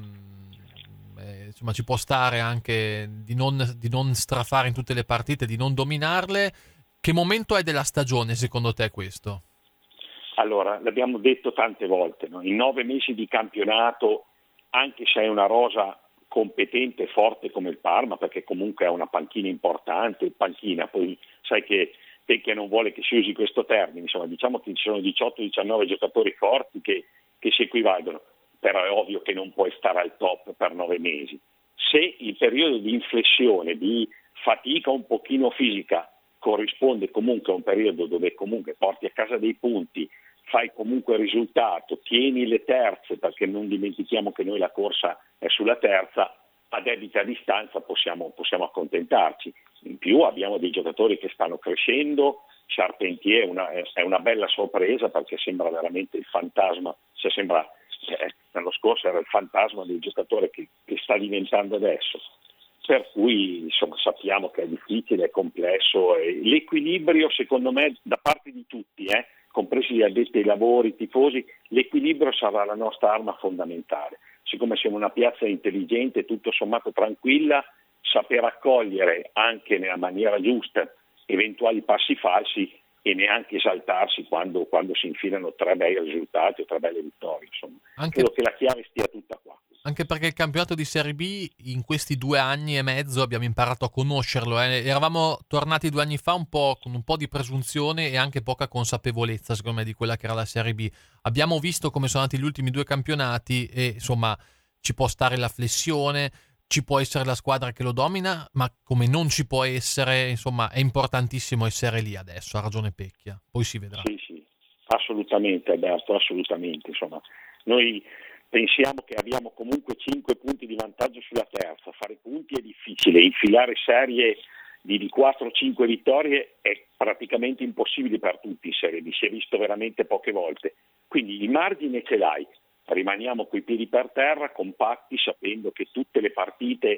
eh, insomma ci può stare anche di non, di non strafare in tutte le partite, di non dominarle. Che momento è della stagione secondo te questo? Allora, l'abbiamo detto tante volte, no? In nove mesi di campionato, anche se hai una rosa competente e forte come il Parma, perché comunque ha una panchina importante, panchina, poi sai che Pecchia non vuole che si usi questo termine, insomma diciamo che ci sono diciotto diciannove giocatori forti che, che si equivalgono, però è ovvio che non puoi stare al top per nove mesi. Se il periodo di inflessione, di fatica un pochino fisica corrisponde comunque a un periodo dove comunque porti a casa dei punti, fai comunque il risultato, tieni le terze, perché non dimentichiamo che noi la corsa è sulla terza, a debita distanza possiamo, possiamo accontentarci. In più abbiamo dei giocatori che stanno crescendo, Charpentier è una, è una bella sorpresa perché sembra veramente il fantasma, cioè sembra, eh, l'anno scorso era il fantasma del giocatore che, che sta diventando adesso. Per cui insomma sappiamo che è difficile, è complesso, e l'equilibrio secondo me da parte di tutti, eh, compresi gli addetti ai lavori, i tifosi, l'equilibrio sarà la nostra arma fondamentale. Siccome siamo una piazza intelligente, tutto sommato tranquilla, saper accogliere anche nella maniera giusta eventuali passi falsi e neanche esaltarsi quando, quando si infilano tre bei risultati o tre belle vittorie. Insomma. Anche... Credo che la chiave stia tutta qua. Anche perché il campionato di Serie B in questi due anni e mezzo abbiamo imparato a conoscerlo. Eh. Eravamo tornati due anni fa un po' con un po' di presunzione e anche poca consapevolezza, secondo me, di quella che era la Serie B. Abbiamo visto come sono andati gli ultimi due campionati e insomma ci può stare la flessione, ci può essere la squadra che lo domina, ma come non ci può essere, insomma, è importantissimo essere lì adesso, ha ragione Pecchia. Poi si vedrà. Sì, sì, assolutamente Alberto, assolutamente. Insomma, noi pensiamo che abbiamo comunque cinque punti di vantaggio sulla terza, fare punti è difficile, infilare serie di, di quattro cinque vittorie è praticamente impossibile per tutti in Serie B, si è visto veramente poche volte, quindi il margine ce l'hai, rimaniamo coi piedi per terra, compatti, sapendo che tutte le partite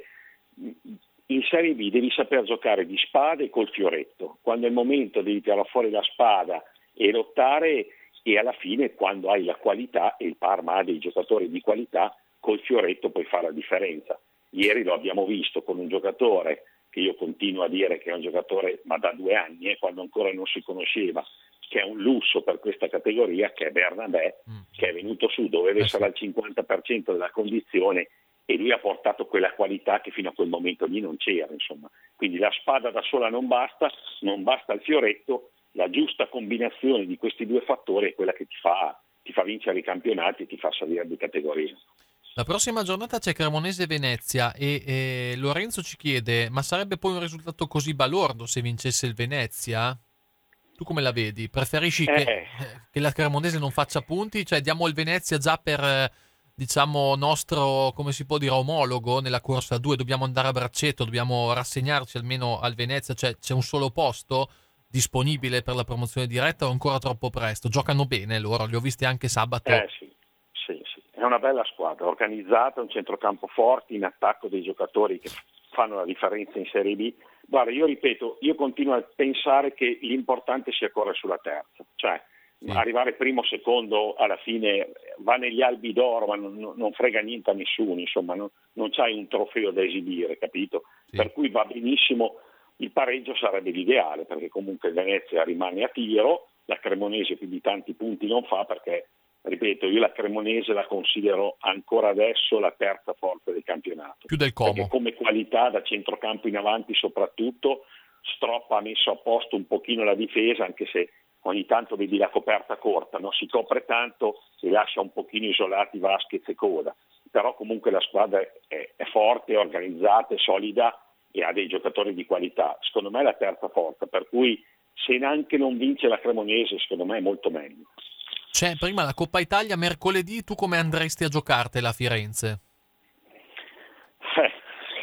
in Serie B devi saper giocare di spade col fioretto, quando è il momento devi tirare fuori la spada e lottare, e alla fine quando hai la qualità, e il Parma ha dei giocatori di qualità, col fioretto puoi fare la differenza. Ieri lo abbiamo visto con un giocatore che io continuo a dire che è un giocatore, ma da due anni, eh, quando ancora non si conosceva, che è un lusso per questa categoria, che è Bernabé, mm. che è venuto su, doveva essere al cinquanta per cento della condizione, e lui ha portato quella qualità che fino a quel momento lì non c'era, insomma. Quindi la spada da sola non basta, non basta il fioretto, la giusta combinazione di questi due fattori è quella che ti fa, ti fa vincere i campionati e ti fa salire di categoria. La prossima giornata c'è Cremonese-Venezia e, e Lorenzo ci chiede: ma sarebbe poi un risultato così balordo se vincesse il Venezia? Tu come la vedi? Preferisci eh. che, che la Cremonese non faccia punti? Cioè diamo il Venezia già per, diciamo, nostro, come si può dire, omologo nella corsa a due? Dobbiamo andare a braccetto, dobbiamo rassegnarci almeno al Venezia? Cioè c'è un solo posto disponibile per la promozione diretta o ancora troppo presto? Giocano bene loro, li ho visti anche sabato. Eh sì, sì, sì. È una bella squadra, organizzata, un centrocampo forte, in attacco dei giocatori che fanno la differenza in Serie B. Guarda, io ripeto, io continuo a pensare che l'importante sia correre sulla terza, cioè sì. arrivare primo o secondo alla fine va negli albi d'oro, ma non, non frega niente a nessuno, insomma, non, non c'hai un trofeo da esibire, capito? Sì. Per cui va benissimo. Il pareggio sarebbe l'ideale, perché comunque il Venezia rimane a tiro, la Cremonese più di tanti punti non fa, perché, ripeto, io la Cremonese la considero ancora adesso la terza forza del campionato. Più del Como. Perché come qualità da centrocampo in avanti soprattutto, Stroppa ha messo a posto un pochino la difesa, anche se ogni tanto vedi la coperta corta, non si copre tanto e lascia un pochino isolati Vasquez e Coda, però comunque la squadra è, è forte, è organizzata, è solida, e ha dei giocatori di qualità. Secondo me è la terza forza, per cui se neanche non vince la Cremonese, secondo me è molto meglio. C'è prima la Coppa Italia mercoledì, tu come andresti a giocartela a Firenze? Eh,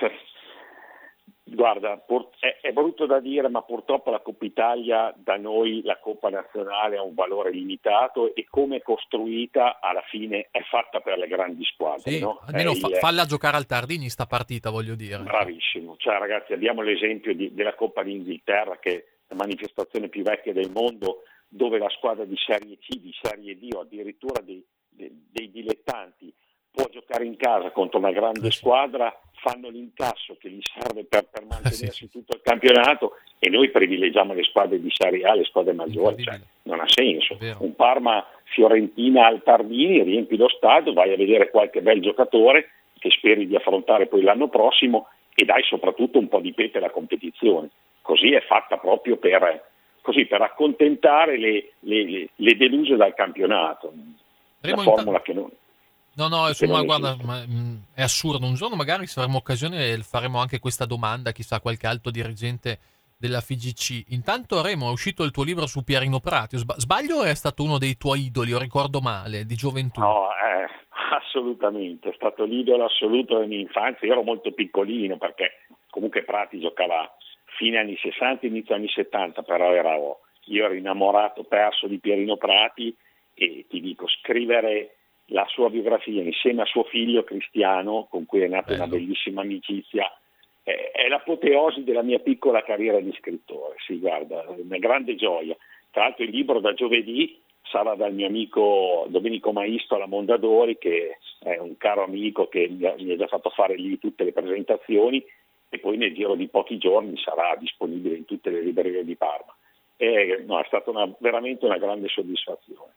guarda, pur, è, è brutto da dire, ma purtroppo la Coppa Italia, da noi la Coppa Nazionale ha un valore limitato, e come è costruita alla fine è fatta per le grandi squadre. Sì, no? almeno fa, il, falla giocare al Tardini sta partita, voglio dire. Bravissimo, cioè ragazzi, abbiamo l'esempio di, della Coppa d'Inghilterra, che è la manifestazione più vecchia del mondo, dove la squadra di Serie C, di Serie D o addirittura dei, dei, dei dilettanti può giocare in casa contro una grande squadra, fanno l'incasso che gli serve per, per mantenersi sì, sì. tutto il campionato, e noi privilegiamo le squadre di Serie A, le squadre maggiori, cioè, non ha senso. Un Parma Fiorentina al Tardini, riempi lo stadio, vai a vedere qualche bel giocatore che speri di affrontare poi l'anno prossimo, e dai soprattutto un po' di pepe alla competizione. Così è fatta proprio per, così, per accontentare le, le, le deluse dal campionato. Primo la formula inta- che non... No, no, insomma, guarda, ma, mh, è assurdo. Un giorno magari se avremo occasione faremo anche questa domanda, chissà, qualche alto dirigente della F I G C. Intanto, Remo, è uscito il tuo libro su Pierino Prati. Sbaglio o è stato uno dei tuoi idoli, o ricordo male, di gioventù? No, eh, assolutamente, è stato l'idolo assoluto della mia infanzia. Io ero molto piccolino, perché comunque Prati giocava fine anni sessanta, inizio anni settanta, però era, io ero innamorato, perso di Pierino Prati, e ti dico, scrivere la sua biografia insieme a suo figlio Cristiano, con cui è nata Bello. una bellissima amicizia, è, è l'apoteosi della mia piccola carriera di scrittore. Sì, guarda, una grande gioia. Tra l'altro il libro da giovedì sarà dal mio amico Domenico Maisto alla Mondadori, che è un caro amico che mi ha, mi ha già fatto fare lì tutte le presentazioni, e poi nel giro di pochi giorni sarà disponibile in tutte le librerie di Parma. E, no, è stata una, veramente una grande soddisfazione.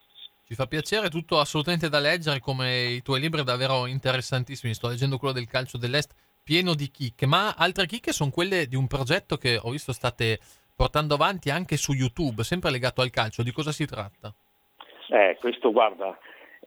Ci fa piacere, tutto assolutamente da leggere, come i tuoi libri davvero interessantissimi. Sto leggendo quello del calcio dell'Est, pieno di chicche, ma altre chicche sono quelle di un progetto che ho visto state portando avanti anche su YouTube, sempre legato al calcio. Di cosa si tratta? Eh, questo guarda,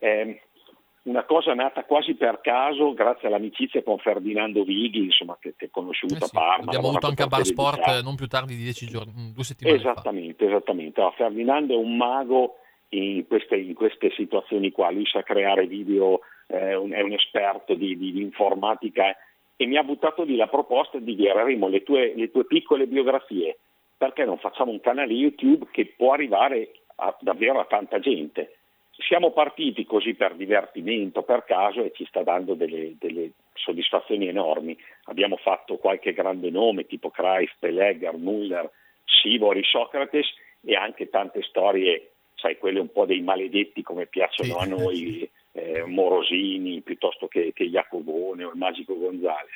è una cosa nata quasi per caso grazie all'amicizia con Ferdinando Vighi, insomma, che è conosciuto Eh sì, a Parma. abbiamo avuto anche a Bar Sport dedicare. non più tardi di dieci giorni, due settimane Esattamente, fa. esattamente. No, Ferdinando è un mago in queste, in queste situazioni qua, lui sa creare video, eh, un, è un esperto di, di, di informatica e mi ha buttato lì la proposta di dire: Remo, le tue, le tue piccole biografie, perché non facciamo un canale YouTube che può arrivare a, davvero a tanta gente? Siamo partiti così per divertimento, per caso, e ci sta dando delle, delle soddisfazioni enormi. Abbiamo fatto qualche grande nome tipo Cruyff, Pelé, Müller, Sivori, Socrates e anche tante storie, sai, quelle un po' dei maledetti come piacciono sì, a noi, sì. eh, Morosini piuttosto che, che Jacobone o il Magico Gonzales.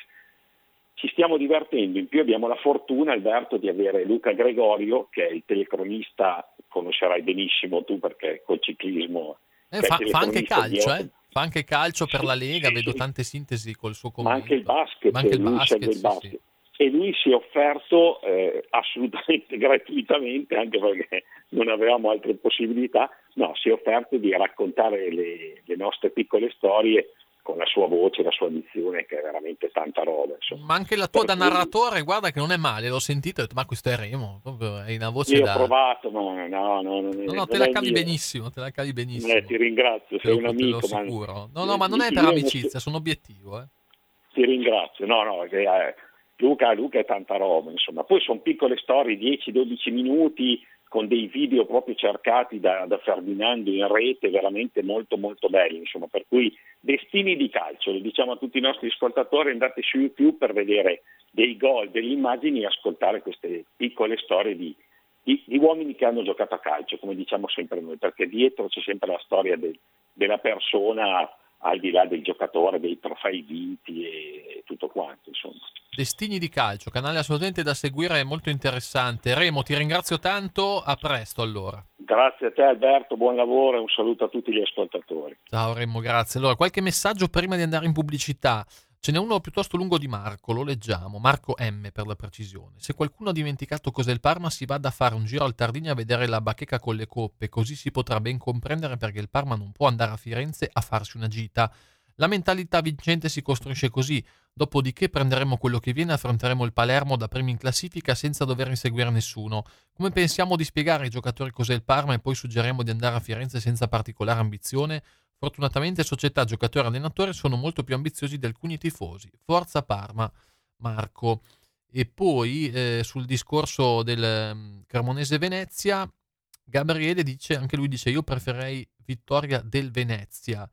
Ci stiamo divertendo, in più abbiamo la fortuna, Alberto, di avere Luca Gregorio, che è il telecronista, conoscerai benissimo tu perché col ciclismo... Eh, fa, fa anche calcio, eh? Fa anche calcio per sì, la Lega, sì, vedo sì. tante sintesi col suo Ma commento. anche il basket, Ma anche il lui basket, segue il sì, basket. sì. E lui si è offerto eh, assolutamente gratuitamente, anche perché non avevamo altre possibilità, no, si è offerto di raccontare le, le nostre piccole storie con la sua voce, la sua dizione, che è veramente tanta roba. Insomma. Ma anche la tua Per da cui- narratore, guarda che non è male, l'ho sentito e ho detto, ma questo è Remo, proprio hai una voce Io da... ho provato, ma no, no, non è, No, no, non te è la il cavi mio. benissimo, te la cavi benissimo. Eh, ti ringrazio, Te sei lo- un te lo amico. ma- assicuro. No, no, ma non è Io- per io- amicizia, sono obiettivo, eh. Ti ringrazio, no, no, che, eh, Luca, Luca è tanta roba, insomma. Poi sono piccole storie, dieci dodici minuti, con dei video proprio cercati da, da Ferdinando in rete, veramente molto molto belli, insomma. Per cui destini di calcio, lo diciamo a tutti i nostri ascoltatori, andate su YouTube per vedere dei gol, delle immagini e ascoltare queste piccole storie di, di, di uomini che hanno giocato a calcio, come diciamo sempre noi, perché dietro c'è sempre la storia del, della persona, al di là del giocatore, dei trofei vinti e tutto quanto, insomma. Destini di calcio, canale assolutamente da seguire, è molto interessante. Remo, ti ringrazio tanto, a presto allora. Grazie a te Alberto, buon lavoro e un saluto a tutti gli ascoltatori. Ciao Remo, grazie. Allora, qualche messaggio prima di andare in pubblicità. Ce n'è uno piuttosto lungo di Marco, lo leggiamo. Marco M per la precisione. Se qualcuno ha dimenticato cos'è il Parma, si vada a fare un giro al Tardigna a vedere la bacheca con le coppe, così si potrà ben comprendere perché il Parma non può andare a Firenze a farsi una gita. La mentalità vincente si costruisce così, dopodiché prenderemo quello che viene e affronteremo il Palermo da primi in classifica senza dover inseguire nessuno. Come pensiamo di spiegare ai giocatori cos'è il Parma e poi suggeriremo di andare a Firenze senza particolare ambizione? Fortunatamente società, giocatori e allenatori sono molto più ambiziosi di alcuni tifosi. Forza Parma, Marco. E poi eh, sul discorso del um, Cremonese-Venezia, Gabriele dice, anche lui dice, io preferirei vittoria del Venezia.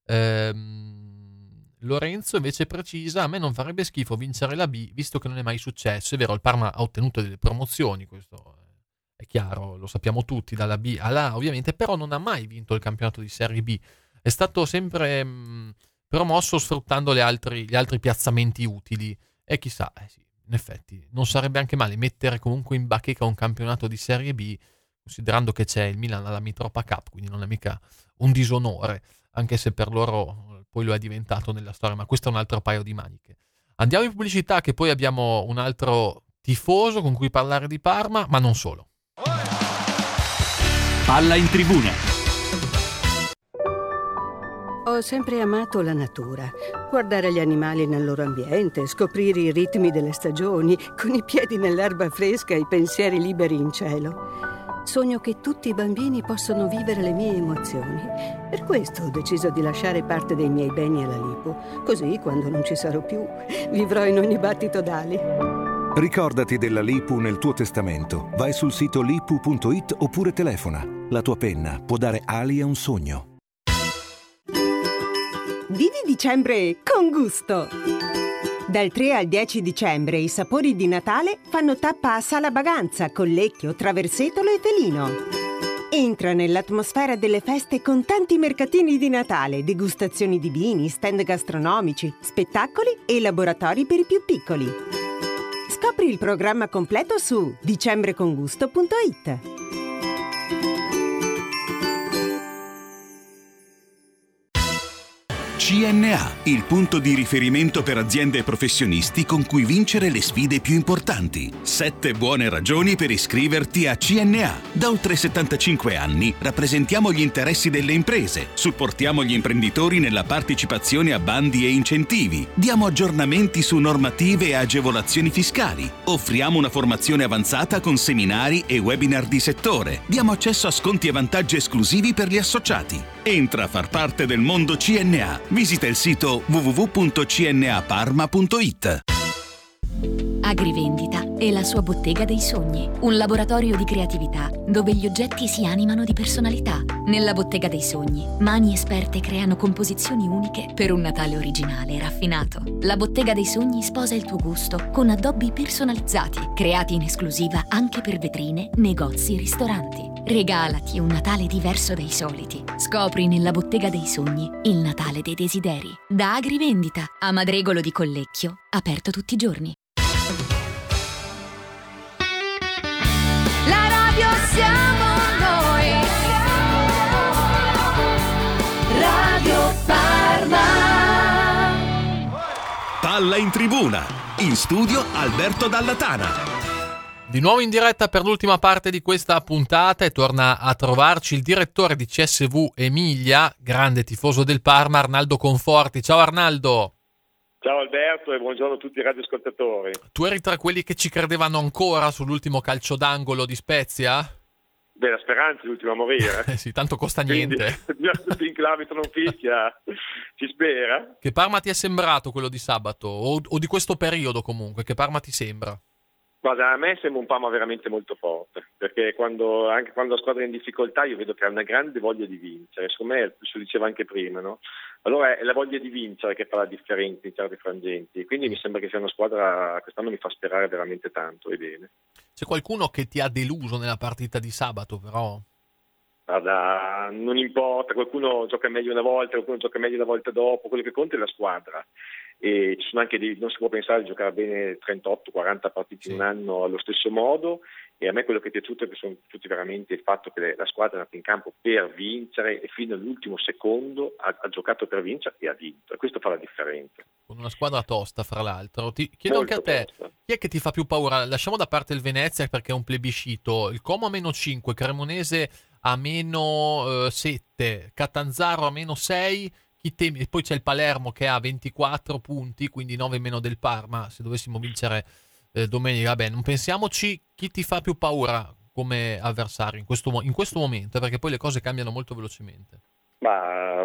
Ehm, Lorenzo invece precisa, a me non farebbe schifo vincere la B, visto che non è mai successo. È vero, il Parma ha ottenuto delle promozioni, questo è chiaro, lo sappiamo tutti, dalla B alla A ovviamente, però non ha mai vinto il campionato di Serie B. È stato sempre mh, promosso sfruttando le altri, gli altri piazzamenti utili. E chissà, eh sì, in effetti, non sarebbe anche male mettere comunque in bacheca un campionato di Serie B, considerando che c'è il Milan alla Mitropa Cup, quindi non è mica un disonore, anche se per loro poi lo è diventato nella storia, ma questo è un altro paio di maniche. Andiamo in pubblicità, che poi abbiamo un altro tifoso con cui parlare di Parma, ma non solo. Palla in tribuna. Ho sempre amato la natura, guardare gli animali nel loro ambiente, scoprire i ritmi delle stagioni, con i piedi nell'erba fresca e i pensieri liberi in cielo. Sogno che tutti i bambini possano vivere le mie emozioni. Per questo ho deciso di lasciare parte dei miei beni alla Lipu. Così, quando non ci sarò più, vivrò in ogni battito d'ali. Ricordati della Lipu nel tuo testamento. Vai sul sito lipu punto it oppure telefona. La tua penna può dare ali a un sogno. Vivi dicembre con gusto! Dal tre al dieci dicembre i sapori di Natale fanno tappa a Sala Baganza con Lecchio, Traversetolo e Felino. Entra nell'atmosfera delle feste con tanti mercatini di Natale, degustazioni di vini, stand gastronomici, spettacoli e laboratori per i più piccoli. Scopri il programma completo su dicembre con gusto punto it. C N A, il punto di riferimento per aziende e professionisti con cui vincere le sfide più importanti. Sette buone ragioni per iscriverti a C N A. Da oltre settantacinque anni rappresentiamo gli interessi delle imprese, supportiamo gli imprenditori nella partecipazione a bandi e incentivi, diamo aggiornamenti su normative e agevolazioni fiscali, offriamo una formazione avanzata con seminari e webinar di settore, diamo accesso a sconti e vantaggi esclusivi per gli associati. Entra a far parte del mondo C N A. Visita il sito w w w punto c n a parma punto i t. Agrivendita è la sua bottega dei sogni, un laboratorio di creatività dove gli oggetti si animano di personalità. Nella bottega dei sogni, mani esperte creano composizioni uniche per un Natale originale e raffinato. La bottega dei sogni sposa il tuo gusto con addobbi personalizzati, creati in esclusiva anche per vetrine, negozi e ristoranti. Regalati un Natale diverso dai soliti. Scopri nella bottega dei sogni il Natale dei desideri. Da Agrivendita a Madregolo di Collecchio, aperto tutti i giorni. La radio siamo noi. Radio Parma. Palla in tribuna. In studio Alberto Dallatana. Di nuovo in diretta per l'ultima parte di questa puntata e torna a trovarci il direttore di C S V Emilia, grande tifoso del Parma, Arnaldo Conforti. Ciao Arnaldo. Ciao Alberto e buongiorno a tutti i radioascoltatori. Tu eri tra quelli che ci credevano ancora sull'ultimo calcio d'angolo di Spezia? Beh, la speranza è l'ultima a morire. Eh sì, tanto costa niente. Finché l'arbitro non fischia, ci spera. Che Parma ti è sembrato quello di sabato? O, o di questo periodo comunque? Che Parma ti sembra? Guarda, a me sembra un Parma veramente molto forte, perché quando, anche quando la squadra è in difficoltà io vedo che ha una grande voglia di vincere, secondo me si diceva anche prima, no? Allora è la voglia di vincere che fa la differenza in certi frangenti, quindi mi sembra che sia una squadra, quest'anno mi fa sperare veramente tanto e bene. C'è qualcuno che ti ha deluso nella partita di sabato però? Guarda, non importa, qualcuno gioca meglio una volta, qualcuno gioca meglio una volta dopo, quello che conta è la squadra. E ci sono anche dei, non si può pensare di giocare bene trentotto quaranta partite in un anno allo stesso modo, e a me quello che è piaciuto è che sono tutti veramente il fatto che la squadra è andata in campo per vincere e fino all'ultimo secondo ha, ha giocato per vincere e ha vinto, e questo fa la differenza. Con una squadra tosta fra l'altro. Ti chiedo Molto anche a te, tosta. Chi è che ti fa più paura? Lasciamo da parte il Venezia perché è un plebiscito, il Como a meno cinque, Cremonese a meno eh, sette, Catanzaro a meno sei. Chi temi? E poi c'è il Palermo che ha ventiquattro punti, quindi nove meno del Parma. Se dovessimo vincere eh, domenica, vabbè, non pensiamoci. Chi ti fa più paura come avversario in questo, in questo momento? Perché poi le cose cambiano molto velocemente. Ma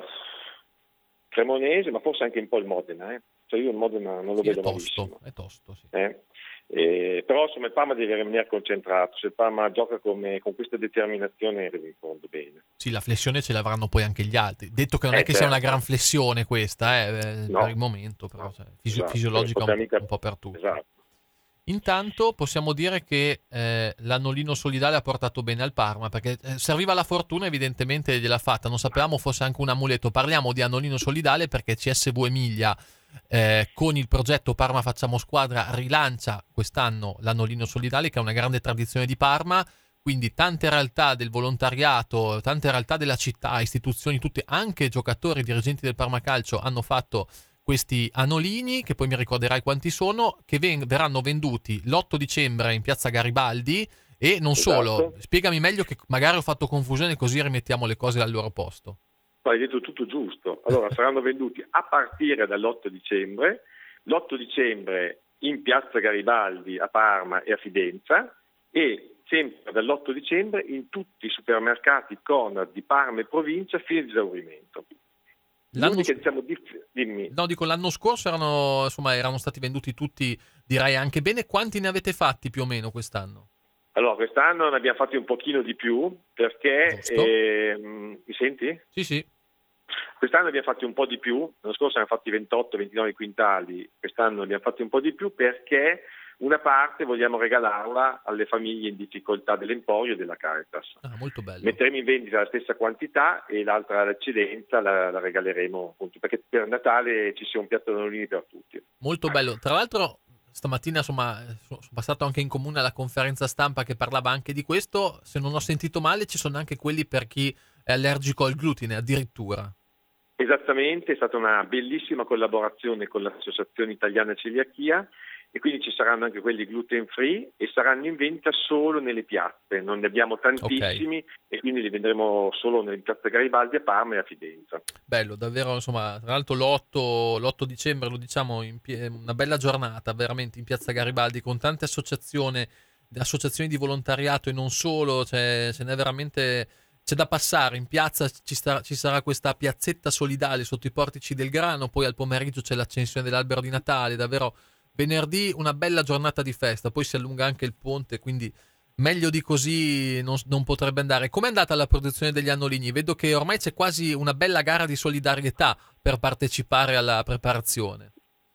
Cremonese, ma forse anche un po' il Modena. Eh? Cioè io il Modena non lo sì, vedo è tosto, malissimo. È tosto, sì. Eh? Eh, però insomma il Parma deve rimanere concentrato, se il Parma gioca come, con questa determinazione arriva in fondo bene. Sì, la flessione ce l'avranno poi anche gli altri, detto che non eh, è che certo. sia una gran flessione questa eh, no. per il momento, però cioè, fisi- esatto. fisiologica un, mica... un po' per tutti. Esatto. Intanto possiamo dire che eh, l'annolino solidale ha portato bene al Parma, perché eh, serviva la fortuna, evidentemente gliel'ha fatta, non sapevamo fosse anche un amuleto. Parliamo di annolino solidale perché C S V Emilia eh, con il progetto Parma Facciamo Squadra rilancia quest'anno l'annolino solidale, che è una grande tradizione di Parma, quindi tante realtà del volontariato, tante realtà della città, istituzioni, tutte, anche giocatori, dirigenti del Parma Calcio hanno fatto questi anolini, che poi mi ricorderai quanti sono, che ven- verranno venduti l'otto dicembre in piazza Garibaldi. E non esatto. solo, spiegami meglio, che magari ho fatto confusione, così rimettiamo le cose al loro posto. Hai detto tutto giusto. Allora saranno venduti a partire dall'otto dicembre, l'otto dicembre in piazza Garibaldi a Parma e a Fidenza, e sempre dall'otto dicembre in tutti i supermercati Conad di Parma e provincia fino ad esaurimento. L'anno, che, diciamo, diff- dimmi. No, dico, l'anno scorso erano, insomma, erano stati venduti tutti, direi anche bene. Quanti ne avete fatti più o meno quest'anno? Allora, quest'anno ne abbiamo fatti un pochino di più, perché... Eh, mi senti? Sì, sì. Quest'anno abbiamo fatti un po' di più, l'anno scorso abbiamo fatti ventotto ventinove quintali, quest'anno abbiamo fatti un po' di più perché una parte vogliamo regalarla alle famiglie in difficoltà dell'Emporio e della Caritas. Ah, molto bello. Metteremo in vendita la stessa quantità e l'altra all'eccedenza la, la regaleremo, appunto, perché per Natale ci sia un piatto d'annolini per tutti. Molto bello. Tra l'altro stamattina insomma sono passato anche in comune alla conferenza stampa che parlava anche di questo. Se non ho sentito male ci sono anche quelli per chi è allergico al glutine addirittura. Esattamente, è stata una bellissima collaborazione con l'Associazione Italiana Celiachia e quindi ci saranno anche quelli gluten free e saranno in vendita solo nelle piazze, non ne abbiamo tantissimi, okay. E quindi li vendremo solo nelle piazze Garibaldi a Parma e a Fidenza. Bello, davvero, insomma, tra l'altro l'otto, l'otto dicembre, lo diciamo, in pie- una bella giornata veramente in piazza Garibaldi con tante associazioni, associazioni di volontariato e non solo, cioè, ce n'è veramente... C'è da passare, in piazza ci, sta, ci sarà questa piazzetta solidale sotto i portici del grano, poi al pomeriggio c'è l'accensione dell'albero di Natale, davvero venerdì una bella giornata di festa, poi si allunga anche il ponte, quindi meglio di così non, non potrebbe andare. Com'è andata la produzione degli annolini? Vedo che ormai c'è quasi una bella gara di solidarietà per partecipare alla preparazione.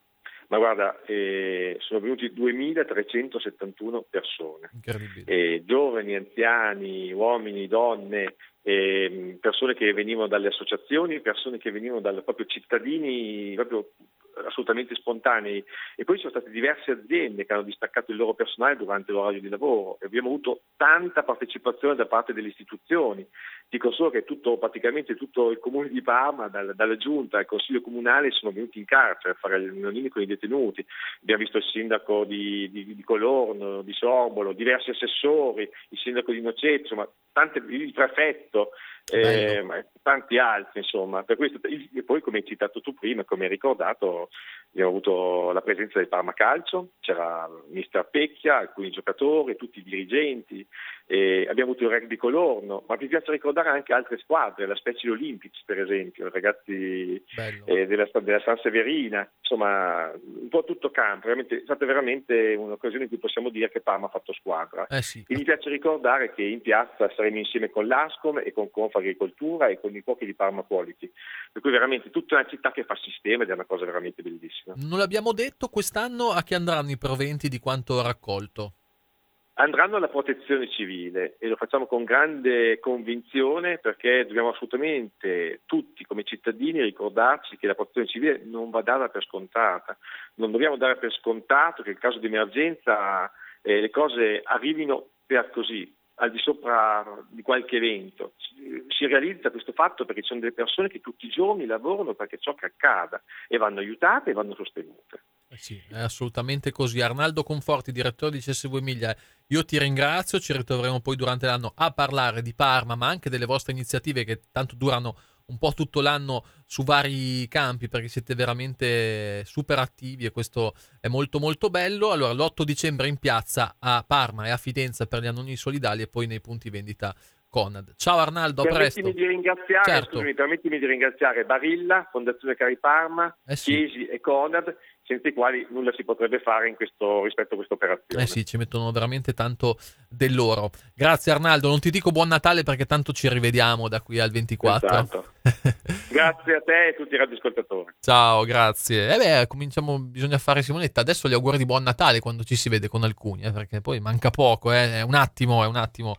Ma guarda, eh, sono venuti duemilatrecentosettantuno persone, eh, giovani, anziani, uomini, donne, eh, persone che venivano dalle associazioni, persone che venivano dal proprio cittadini, proprio assolutamente spontanei, e poi ci sono state diverse aziende che hanno distaccato il loro personale durante l'orario di lavoro e abbiamo avuto tanta partecipazione da parte delle istituzioni. Dico solo che tutto, praticamente tutto il comune di Parma, dal, dalla giunta al consiglio comunale, sono venuti in carcere a fare le riunioni con i detenuti. Abbiamo visto il sindaco di, di, di Colorno, di Sorbolo, diversi assessori, il sindaco di Noceto, insomma, tante, il prefetto, eh, ma tanti altri, insomma. Per questo, e poi, come hai citato tu prima, come hai ricordato, abbiamo avuto la presenza del Parma Calcio, c'era il mister Pecchia, alcuni giocatori, tutti i dirigenti, eh, abbiamo avuto il rugby Colorno, ma mi piace ricordare anche altre squadre, la Special Olympics per esempio, i ragazzi eh, della, della San Severina, insomma un po' tutto campo, veramente, è stata veramente un'occasione in cui possiamo dire che Parma ha fatto squadra. Eh sì. E mi piace ricordare che in piazza saremo insieme con l'Ascom e con Confagricoltura e con i cuochi di Parma Quality, per cui veramente tutta una città che fa sistema ed è una cosa veramente bellissima. Non l'abbiamo detto, quest'anno a chi andranno i proventi di quanto raccolto? Andranno alla protezione civile e lo facciamo con grande convinzione perché dobbiamo assolutamente tutti come cittadini ricordarci che la protezione civile non va data per scontata, non dobbiamo dare per scontato che in caso di emergenza eh, le cose arrivino per così, al di sopra di qualche evento. Si realizza questo fatto perché ci sono delle persone che tutti i giorni lavorano perché ciò che accada e vanno aiutate e vanno sostenute. Eh sì, è assolutamente così. Arnaldo Conforti, direttore di C S V Emilia, io ti ringrazio, ci ritroveremo poi durante l'anno a parlare di Parma, ma anche delle vostre iniziative che tanto durano un po' tutto l'anno su vari campi, perché siete veramente super attivi e questo è molto molto bello. Allora, l'otto dicembre in piazza a Parma e a Fidenza per gli annoni solidali e poi nei punti vendita Conad. Ciao Arnaldo, a presto. Permettimi di ringraziare, certo. scusami, permettimi di ringraziare Barilla, Fondazione Cari Parma, eh sì. Chiesi e Conad, senza i quali nulla si potrebbe fare in questo, rispetto a questa operazione. Eh sì, ci mettono veramente tanto del loro. Grazie Arnaldo, non ti dico buon Natale perché tanto ci rivediamo da qui al ventiquattro. Esatto. Grazie a te e a tutti i radioascoltatori. Ciao, grazie. E eh beh, cominciamo, bisogna fare Simonetta. Adesso gli auguri di buon Natale quando ci si vede con alcuni, eh, perché poi manca poco, eh. è un attimo, è un attimo.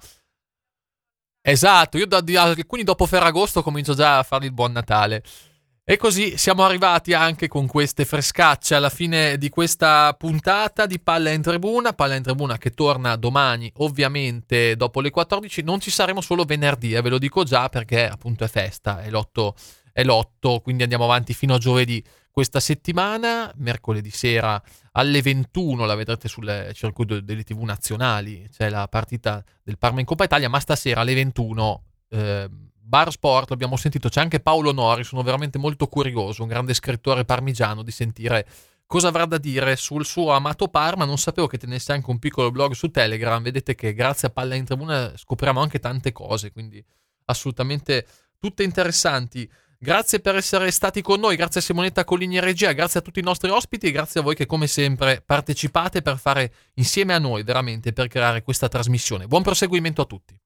Esatto, io da, di alcuni dopo Ferragosto comincio già a fargli il buon Natale. E così siamo arrivati anche con queste frescacce alla fine di questa puntata di Palla in Tribuna. Palla in Tribuna che torna domani, ovviamente dopo le quattordici. Non ci saremo solo venerdì, eh, ve lo dico già, perché appunto è festa, è l'otto, è l'otto, quindi andiamo avanti fino a giovedì questa settimana. Mercoledì sera alle ventuno la vedrete sul circuito delle tivù nazionali, c'è la partita del Parma in Coppa Italia, ma stasera alle ventuno eh, Bar Sport, abbiamo sentito, c'è anche Paolo Nori, sono veramente molto curioso, un grande scrittore parmigiano, di sentire cosa avrà da dire sul suo amato Parma. Non sapevo che tenesse anche un piccolo blog su Telegram, vedete che grazie a Palla in Tribuna scopriamo anche tante cose, quindi assolutamente tutte interessanti. Grazie per essere stati con noi, grazie a Simonetta Colligni e regia, grazie a tutti i nostri ospiti e grazie a voi che come sempre partecipate per fare insieme a noi veramente, per creare questa trasmissione. Buon proseguimento a tutti.